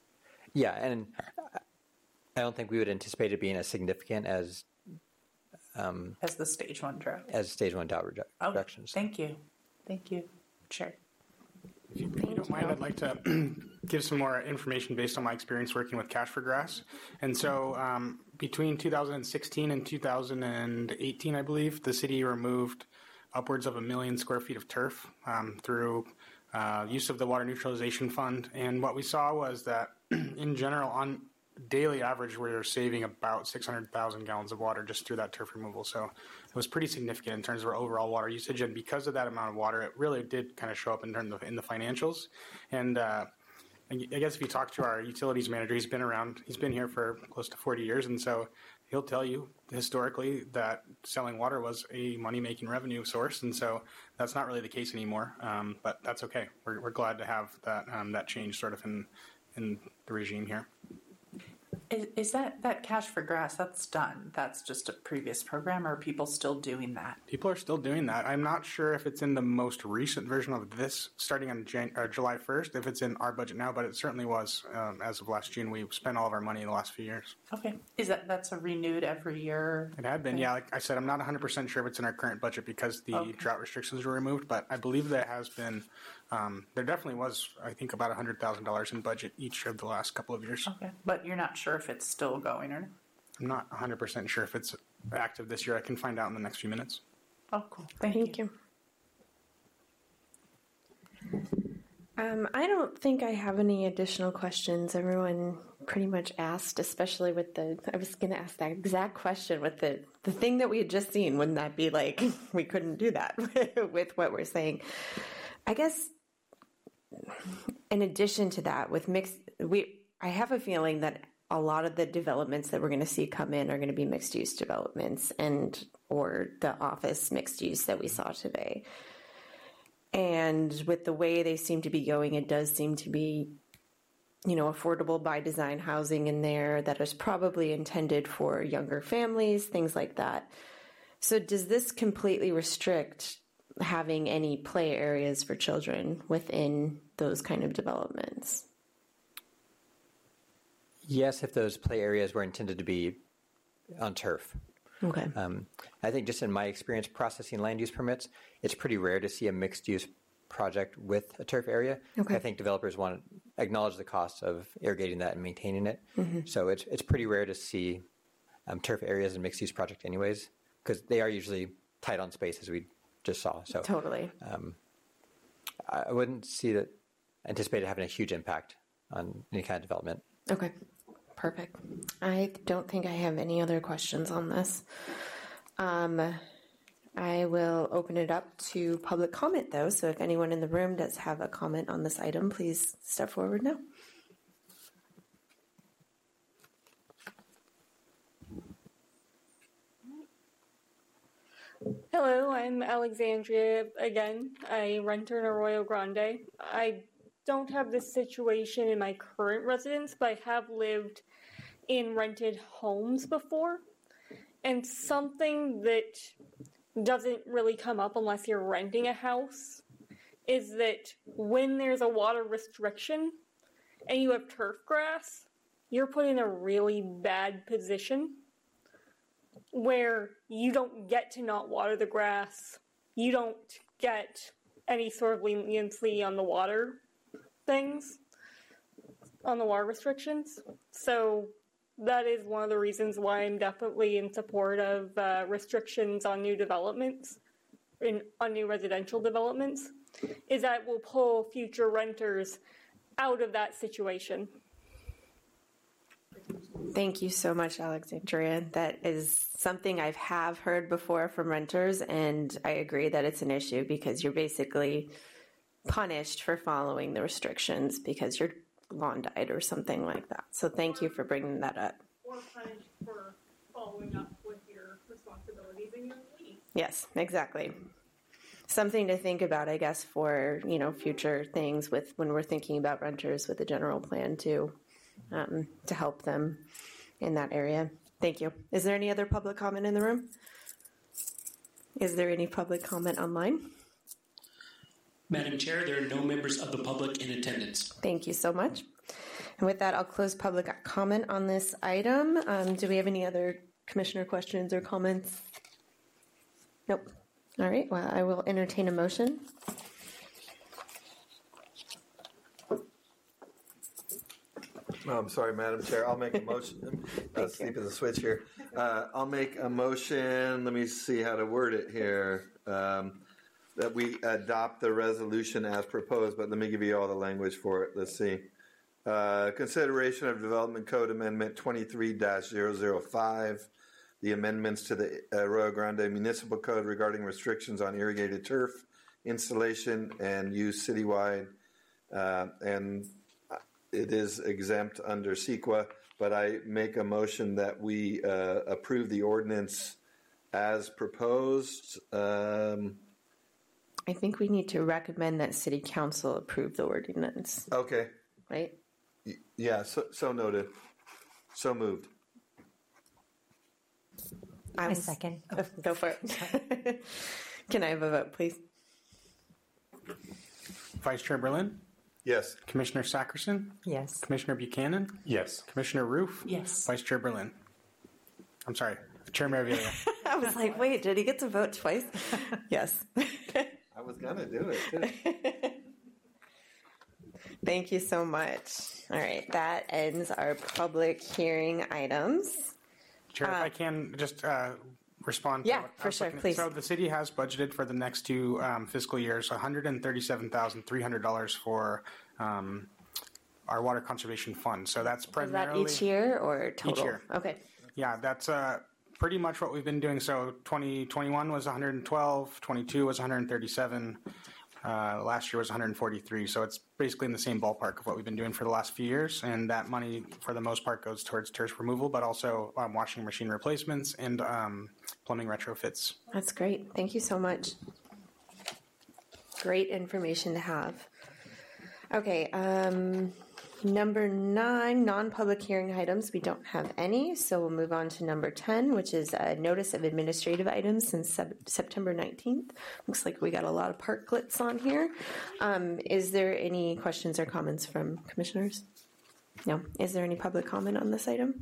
Yeah, and I don't think we would anticipate it being as significant as um, as the stage one drought. as stage one drought redu- Oh, reductions. thank you. Thank you, Chair. If you, if you don't mind, I'd like to give some more information based on my experience working with Cash for Grass. And so um, between two thousand sixteen and two thousand eighteen, I believe, the city removed upwards of a million square feet of turf um, through uh, use of the Water Neutralization Fund. And what we saw was that, in general, on daily average, we were saving about six hundred thousand gallons of water just through that turf removal. So it was pretty significant in terms of our overall water usage. And because of that amount of water, it really did kind of show up in terms of in the financials. And uh, I guess if you talk to our utilities manager, he's been around, he's been here for close to forty years. And so he'll tell you historically that selling water was a money-making revenue source. And so that's not really the case anymore. Um, but that's okay. We're, we're glad to have that, um, that change sort of in, in the regime here. Is, is that, that Cash for Grass, that's done? That's just a previous program, or are people still doing that? People are still doing that. I'm not sure if it's in the most recent version of this, starting on Jan- uh, July first, if it's in our budget now, but it certainly was um, as of last June. We spent all of our money in the last few years. Okay. Is that, that's a renewed every year? It had been, yeah. Like I said, I'm not one hundred percent sure if it's in our current budget because the Okay. drought restrictions were removed, but I believe there has been, um, there definitely was, I think, about one hundred thousand dollars in budget each of the last couple of years. Okay. But you're not sure if it's still going or not? I'm not one hundred percent sure if it's active this year. I can find out in the next few minutes. Oh, cool. Thank, Thank you. Um, I don't think I have any additional questions. Everyone pretty much asked, especially with the, I was going to ask that exact question with the, the thing that we had just seen. Wouldn't that be like, we couldn't do that with what we're saying? I guess in addition to that, with mixed, we, I have a feeling that a lot of the developments that we're going to see come in are going to be mixed use developments and, or the office mixed use that we saw today. And with the way they seem to be going, it does seem to be, you know, affordable by design housing in there that is probably intended for younger families, things like that. So does this completely restrict having any play areas for children within those kind of developments? Yes, if those play areas were intended to be on turf. Okay. Um, I think just in my experience processing land use permits, it's pretty rare to see a mixed-use project with a turf area. Okay. I think developers want to acknowledge the cost of irrigating that and maintaining it. Mm-hmm. So it's it's pretty rare to see um, turf areas in mixed-use project anyways, because they are usually tight on space, as we just saw. So Totally. um, I wouldn't see that anticipate it having a huge impact on any kind of development. Okay. Perfect. I don't think I have any other questions on this. Um, I will open it up to public comment, though. So if anyone in the room does have a comment on this item, please step forward now. Hello, I'm Alexandria again. I rent in Arroyo Grande. I don't have this situation in my current residence, but I have lived in rented homes before. And something that doesn't really come up unless you're renting a house is that when there's a water restriction and you have turf grass, you're put in a really bad position where you don't get to not water the grass. You don't get any sort of leniency on the water things, on the water restrictions. So that is one of the reasons why I'm definitely in support of uh, restrictions on new developments, in, on new residential developments, is that will pull future renters out of that situation. Thank you so much, Alexandria. That is something I have heard before from renters, and I agree that it's an issue because you're basically punished for following the restrictions because your lawn died or something like that. So thank you for bringing that up. Or punished for following up with your responsibilities and your lease. Yes, exactly. Something to think about, I guess, for, you know, future things with when we're thinking about renters with the general plan too, um, to help them in that area. Thank you. Is there any other public comment in the room? Is there any public comment online? Madam Chair, there are no members of the public in attendance. Thank you so much. And with that, I'll close public comment on this item. Um, do we have any other commissioner questions or comments Nope. All right, well, I will entertain a motion. Oh, I'm sorry, Madam Chair. I'll make a motion. uh, sleep is a switch here. Uh, I'll make a motion. Let me see how to word it here. Um, that we adopt the resolution as proposed, but let me give you all the language for it. Let's see. Uh, consideration of Development Code Amendment twenty-three dash zero zero five, the amendments to the Arroyo Grande Municipal Code regarding restrictions on irrigated turf installation and use citywide, uh, and it is exempt under CEQA, but I make a motion that we uh, approve the ordinance as proposed. Um, I think we need to recommend that City Council approve the ordinance, okay. right? Y- Yeah, so, so noted. So moved. I A was- second. Oh, go for it. Can I have a vote, please? Vice Chair Berlin, Yes. Commissioner Sackerson, Yes. Commissioner Buchanan, Yes. Commissioner Roof, Yes. Vice Chair Berlin. I'm sorry, Chair Maravilla. I was like, wait, did he get to vote twice? Yes. I was going to do it, too. Thank you so much. All right, that ends our public hearing items. Chair, if Uh, I can just uh, respond. to Yeah, what I for was sure, looking at. please. So the city has budgeted for the next two um, fiscal years one hundred thirty-seven thousand three hundred dollars for um, our water conservation fund. So that's Is that primarily each year or total? Each year. Okay. Yeah, that's uh, pretty much what we've been doing. So twenty twenty-one was one hundred twelve, twenty-two was one hundred thirty-seven, uh, last year was one hundred forty-three. So it's basically in the same ballpark of what we've been doing for the last few years. And that money, for the most part, goes towards turf removal, but also um, washing machine replacements and um, plumbing retrofits. That's great. Thank you so much. Great information to have. Okay, um, number nine, non-public hearing items. We don't have any, so we'll move on to number ten, which is a notice of administrative items since sep- September nineteenth. Looks like we got a lot of parklets on here. Um, is there any questions or comments from commissioners? No. Is there any public comment on this item?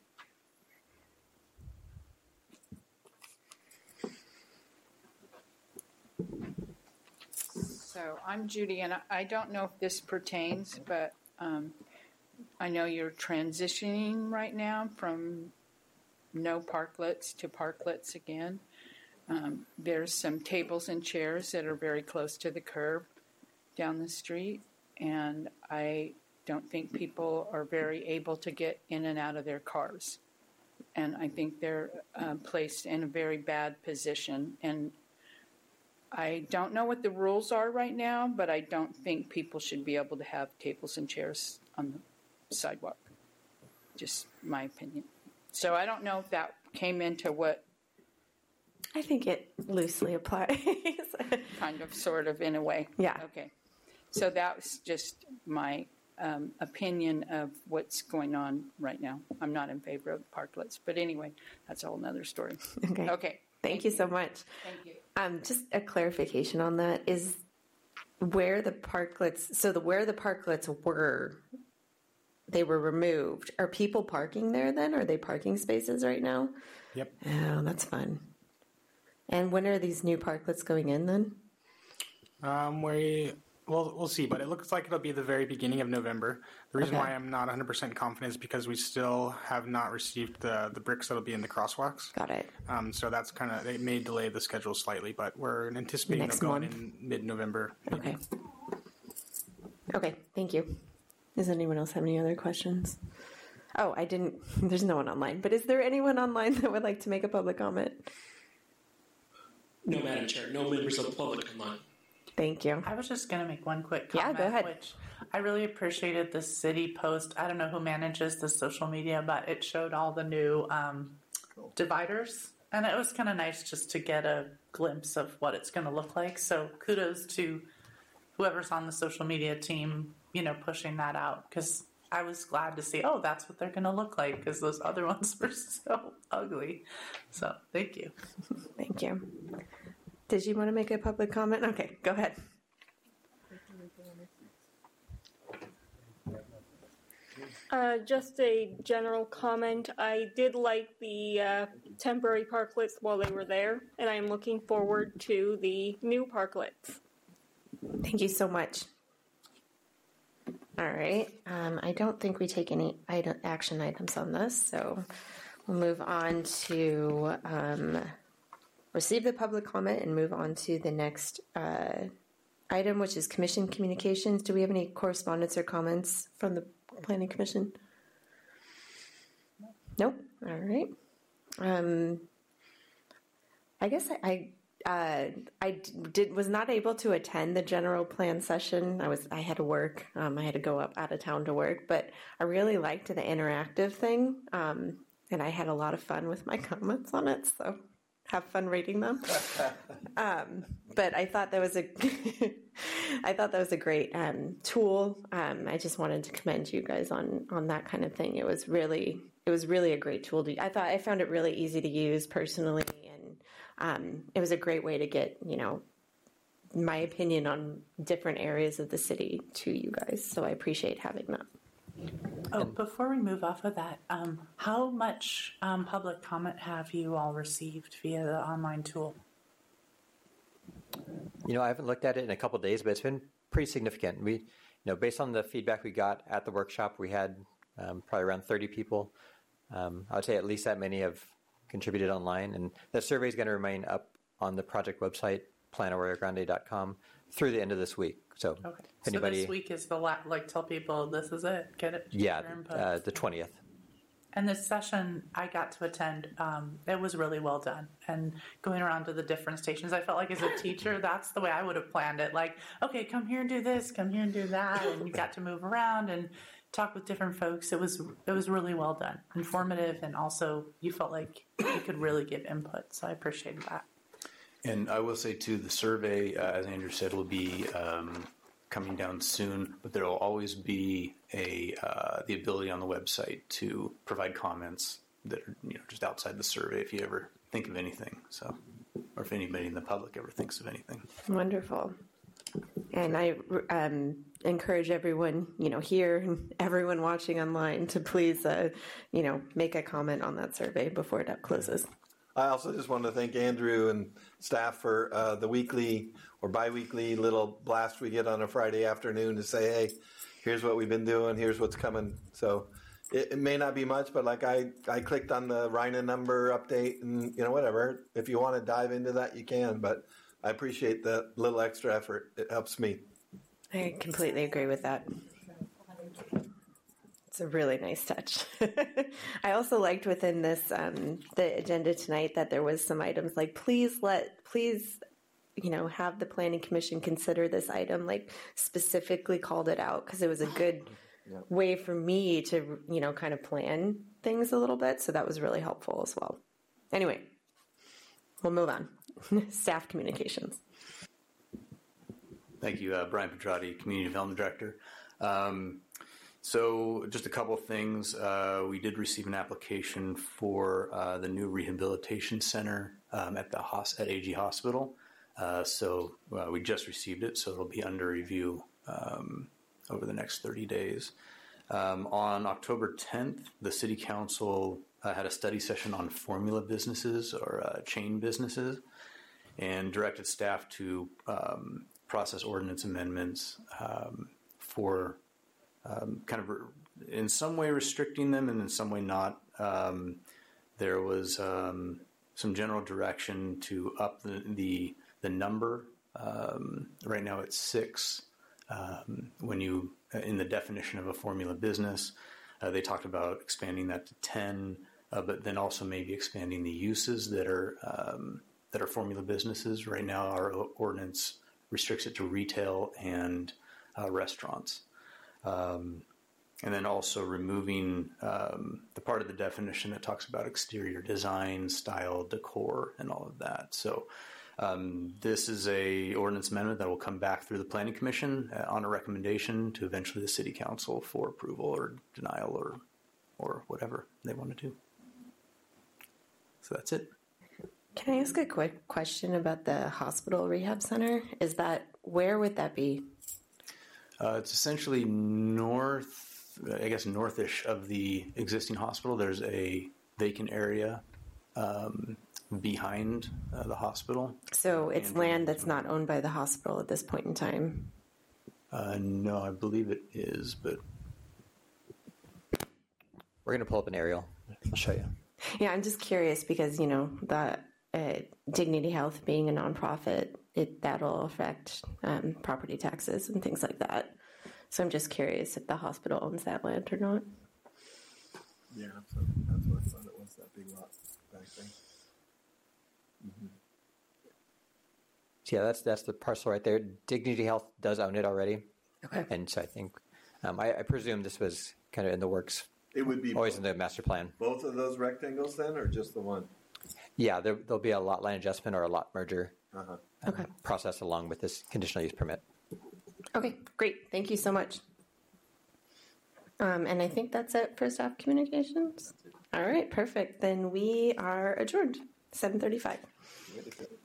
So I'm Judy, and I- I don't know if this pertains, but um, I know you're transitioning right now from no parklets to parklets again. Um, there's some tables and chairs that are very close to the curb down the street, and I don't think people are very able to get in and out of their cars. And I think they're uh, placed in a very bad position. And I don't know what the rules are right now, but I don't think people should be able to have tables and chairs on the sidewalk. Just my opinion. So I don't know if that came into what I think it loosely applies. kind of, sort of, in a way. Yeah. Okay. So that was just my um, opinion of what's going on right now. I'm not in favor of parklets, but anyway, that's a whole nother story. Okay. Okay. Thank you so much. Thank you. Um, just a clarification on that is where the parklets. So the where the parklets were, they were removed. Are people parking there then? Are they parking spaces right now? Yep. Oh, that's fun. And when are these new parklets going in then? Um, we well, we'll see, but it looks like it'll be the very beginning of November. The reason Okay. why I'm not one hundred percent confident is because we still have not received the the bricks that'll be in the crosswalks. Got it. Um, so that's kind of it may delay the schedule slightly, but we're anticipating Next it going month. in mid-November. Okay. Okay. Thank you. Does anyone else have any other questions? Oh, I didn't. There's no one online. But is there anyone online that would like to make a public comment? No, Madam Chair, no members of the public online. Thank you. I was just going to make one quick Yeah, comment. go ahead. Which I really appreciated the city post. I don't know who manages the social media, but it showed all the new um, dividers. And it was kind of nice just to get a glimpse of what it's going to look like. So kudos to whoever's on the social media team, you know, pushing that out. Because I was glad to see, oh, that's what they're going to look like. Because those other ones were so ugly. So thank you. Thank you. Did you want to make a public comment? Okay, go ahead. Uh, just a general comment. I did like the uh, temporary parklets while they were there, and I am looking forward to the new parklets. Thank you so much. All right. Um, I don't think we take any item, action items on this, so we'll move on to um, receive the public comment and move on to the next uh, item, which is commission communications. Do we have any correspondence or comments from the Planning Commission? Nope. All right. Um, I guess I, I Uh, I did was not able to attend the general plan session. I was I had to work. Um, I had to go up out of town to work, but I really liked the interactive thing, um, and I had a lot of fun with my comments on it. So have fun reading them. um, but I thought that was a I thought that was a great um, tool. Um, I just wanted to commend you guys on on that kind of thing. It was really it was really a great tool. To, I thought I found it really easy to use personally. Um, it was a great way to get, you know, my opinion on different areas of the city to you guys. So I appreciate having that. Oh, before we move off of that, um, how much um, public comment have you all received via the online tool? You know, I haven't looked at it in a couple of days, but it's been pretty significant. We, you know, based on the feedback we got at the workshop, we had um, probably around thirty people. Um, I would say at least that many have contributed online, and the survey is going to remain up on the project website, plan arroyo grande dot com, through the end of this week. So, okay. if anybody, so this week is the la- like tell people this is it, get it. Yeah, uh, the twentieth. And this session I got to attend, um, it was really well done. And going around to the different stations, I felt like as a teacher, that's the way I would have planned it. Like, okay, come here and do this, come here and do that, and you got to move around and talk with different folks. It was it was really well done, informative, and also you felt like you could really give input. So I appreciated that. And I will say too, the survey, uh, as Andrew said, will be um, coming down soon. But there will always be a uh, the ability on the website to provide comments that are, you know, just outside the survey if you ever think of anything. So, or if anybody in the public ever thinks of anything. Wonderful. And I um, encourage everyone, you know, here and everyone watching online to please, uh, you know, make a comment on that survey before it closes. I also just want to thank Andrew and staff for uh, the weekly or biweekly little blast we get on a Friday afternoon to say, hey, here's what we've been doing, here's what's coming. So it, it may not be much, but like I, I clicked on the R I N A number update and, you know, whatever. If you want to dive into that, you can, but I appreciate the little extra effort. It helps me. I completely agree with that. It's a really nice touch. I also liked within this, um, the agenda tonight that there was some items like, please let, please, you know, have the Planning Commission consider this item, like specifically called it out because it was a good yep. way for me to, you know, kind of plan things a little bit. So that was really helpful as well. Anyway, we'll move on. Staff communications. Thank you, uh, Brian Pedrati, Community Development Director. Um, so just a couple of things. Uh, we did receive an application for uh, the new rehabilitation center um, at the hos- at A G Hospital. Uh, so uh, we just received it, so it'll be under review um, over the next thirty days. Um, on October tenth, the City Council uh, had a study session on formula businesses or uh, chain businesses, and directed staff to um, process ordinance amendments um, for um, kind of re- in some way restricting them and in some way not. Um, there was um, some general direction to up the the, the number. Um, right now it's six. Um, when you, in the definition of a formula business, uh, they talked about expanding that to ten, uh, but then also maybe expanding the uses that are um, that are formula businesses. Right now, our ordinance restricts it to retail and uh, restaurants. Um, and then also removing um, the part of the definition that talks about exterior design, style, decor, and all of that. So um, this is a ordinance amendment that will come back through the Planning Commission uh, on a recommendation to eventually the City Council for approval or denial or or whatever they want to do. So that's it. Can I ask a quick question about the hospital rehab center? Is that, where would that be? Uh, it's essentially north, I guess northish of the existing hospital. There's a vacant area um, behind uh, the hospital. So it's land that's not owned by the hospital at this point in time. Uh, no, I believe it is, but we're going to pull up an aerial. I'll show you. Yeah, I'm just curious because, you know, the uh, Dignity Health being a nonprofit, it that'll affect um, property taxes and things like that. So I'm just curious if the hospital owns that land or not. Yeah, so that's what I thought it was, that big lot back there. Mm-hmm. So yeah, that's that's the parcel right there. Dignity Health does own it already. Okay. And so I think, um, I, I presume this was kind of in the works. It would be always both. in the master plan. Both of those rectangles then, or just the one? Yeah, there, there'll be a lot line adjustment or a lot merger uh-huh. okay. process along with this conditional use permit. Okay, great. Thank you so much. Um, and I think that's it for staff communications. All right, perfect. Then we are adjourned, seven thirty-five.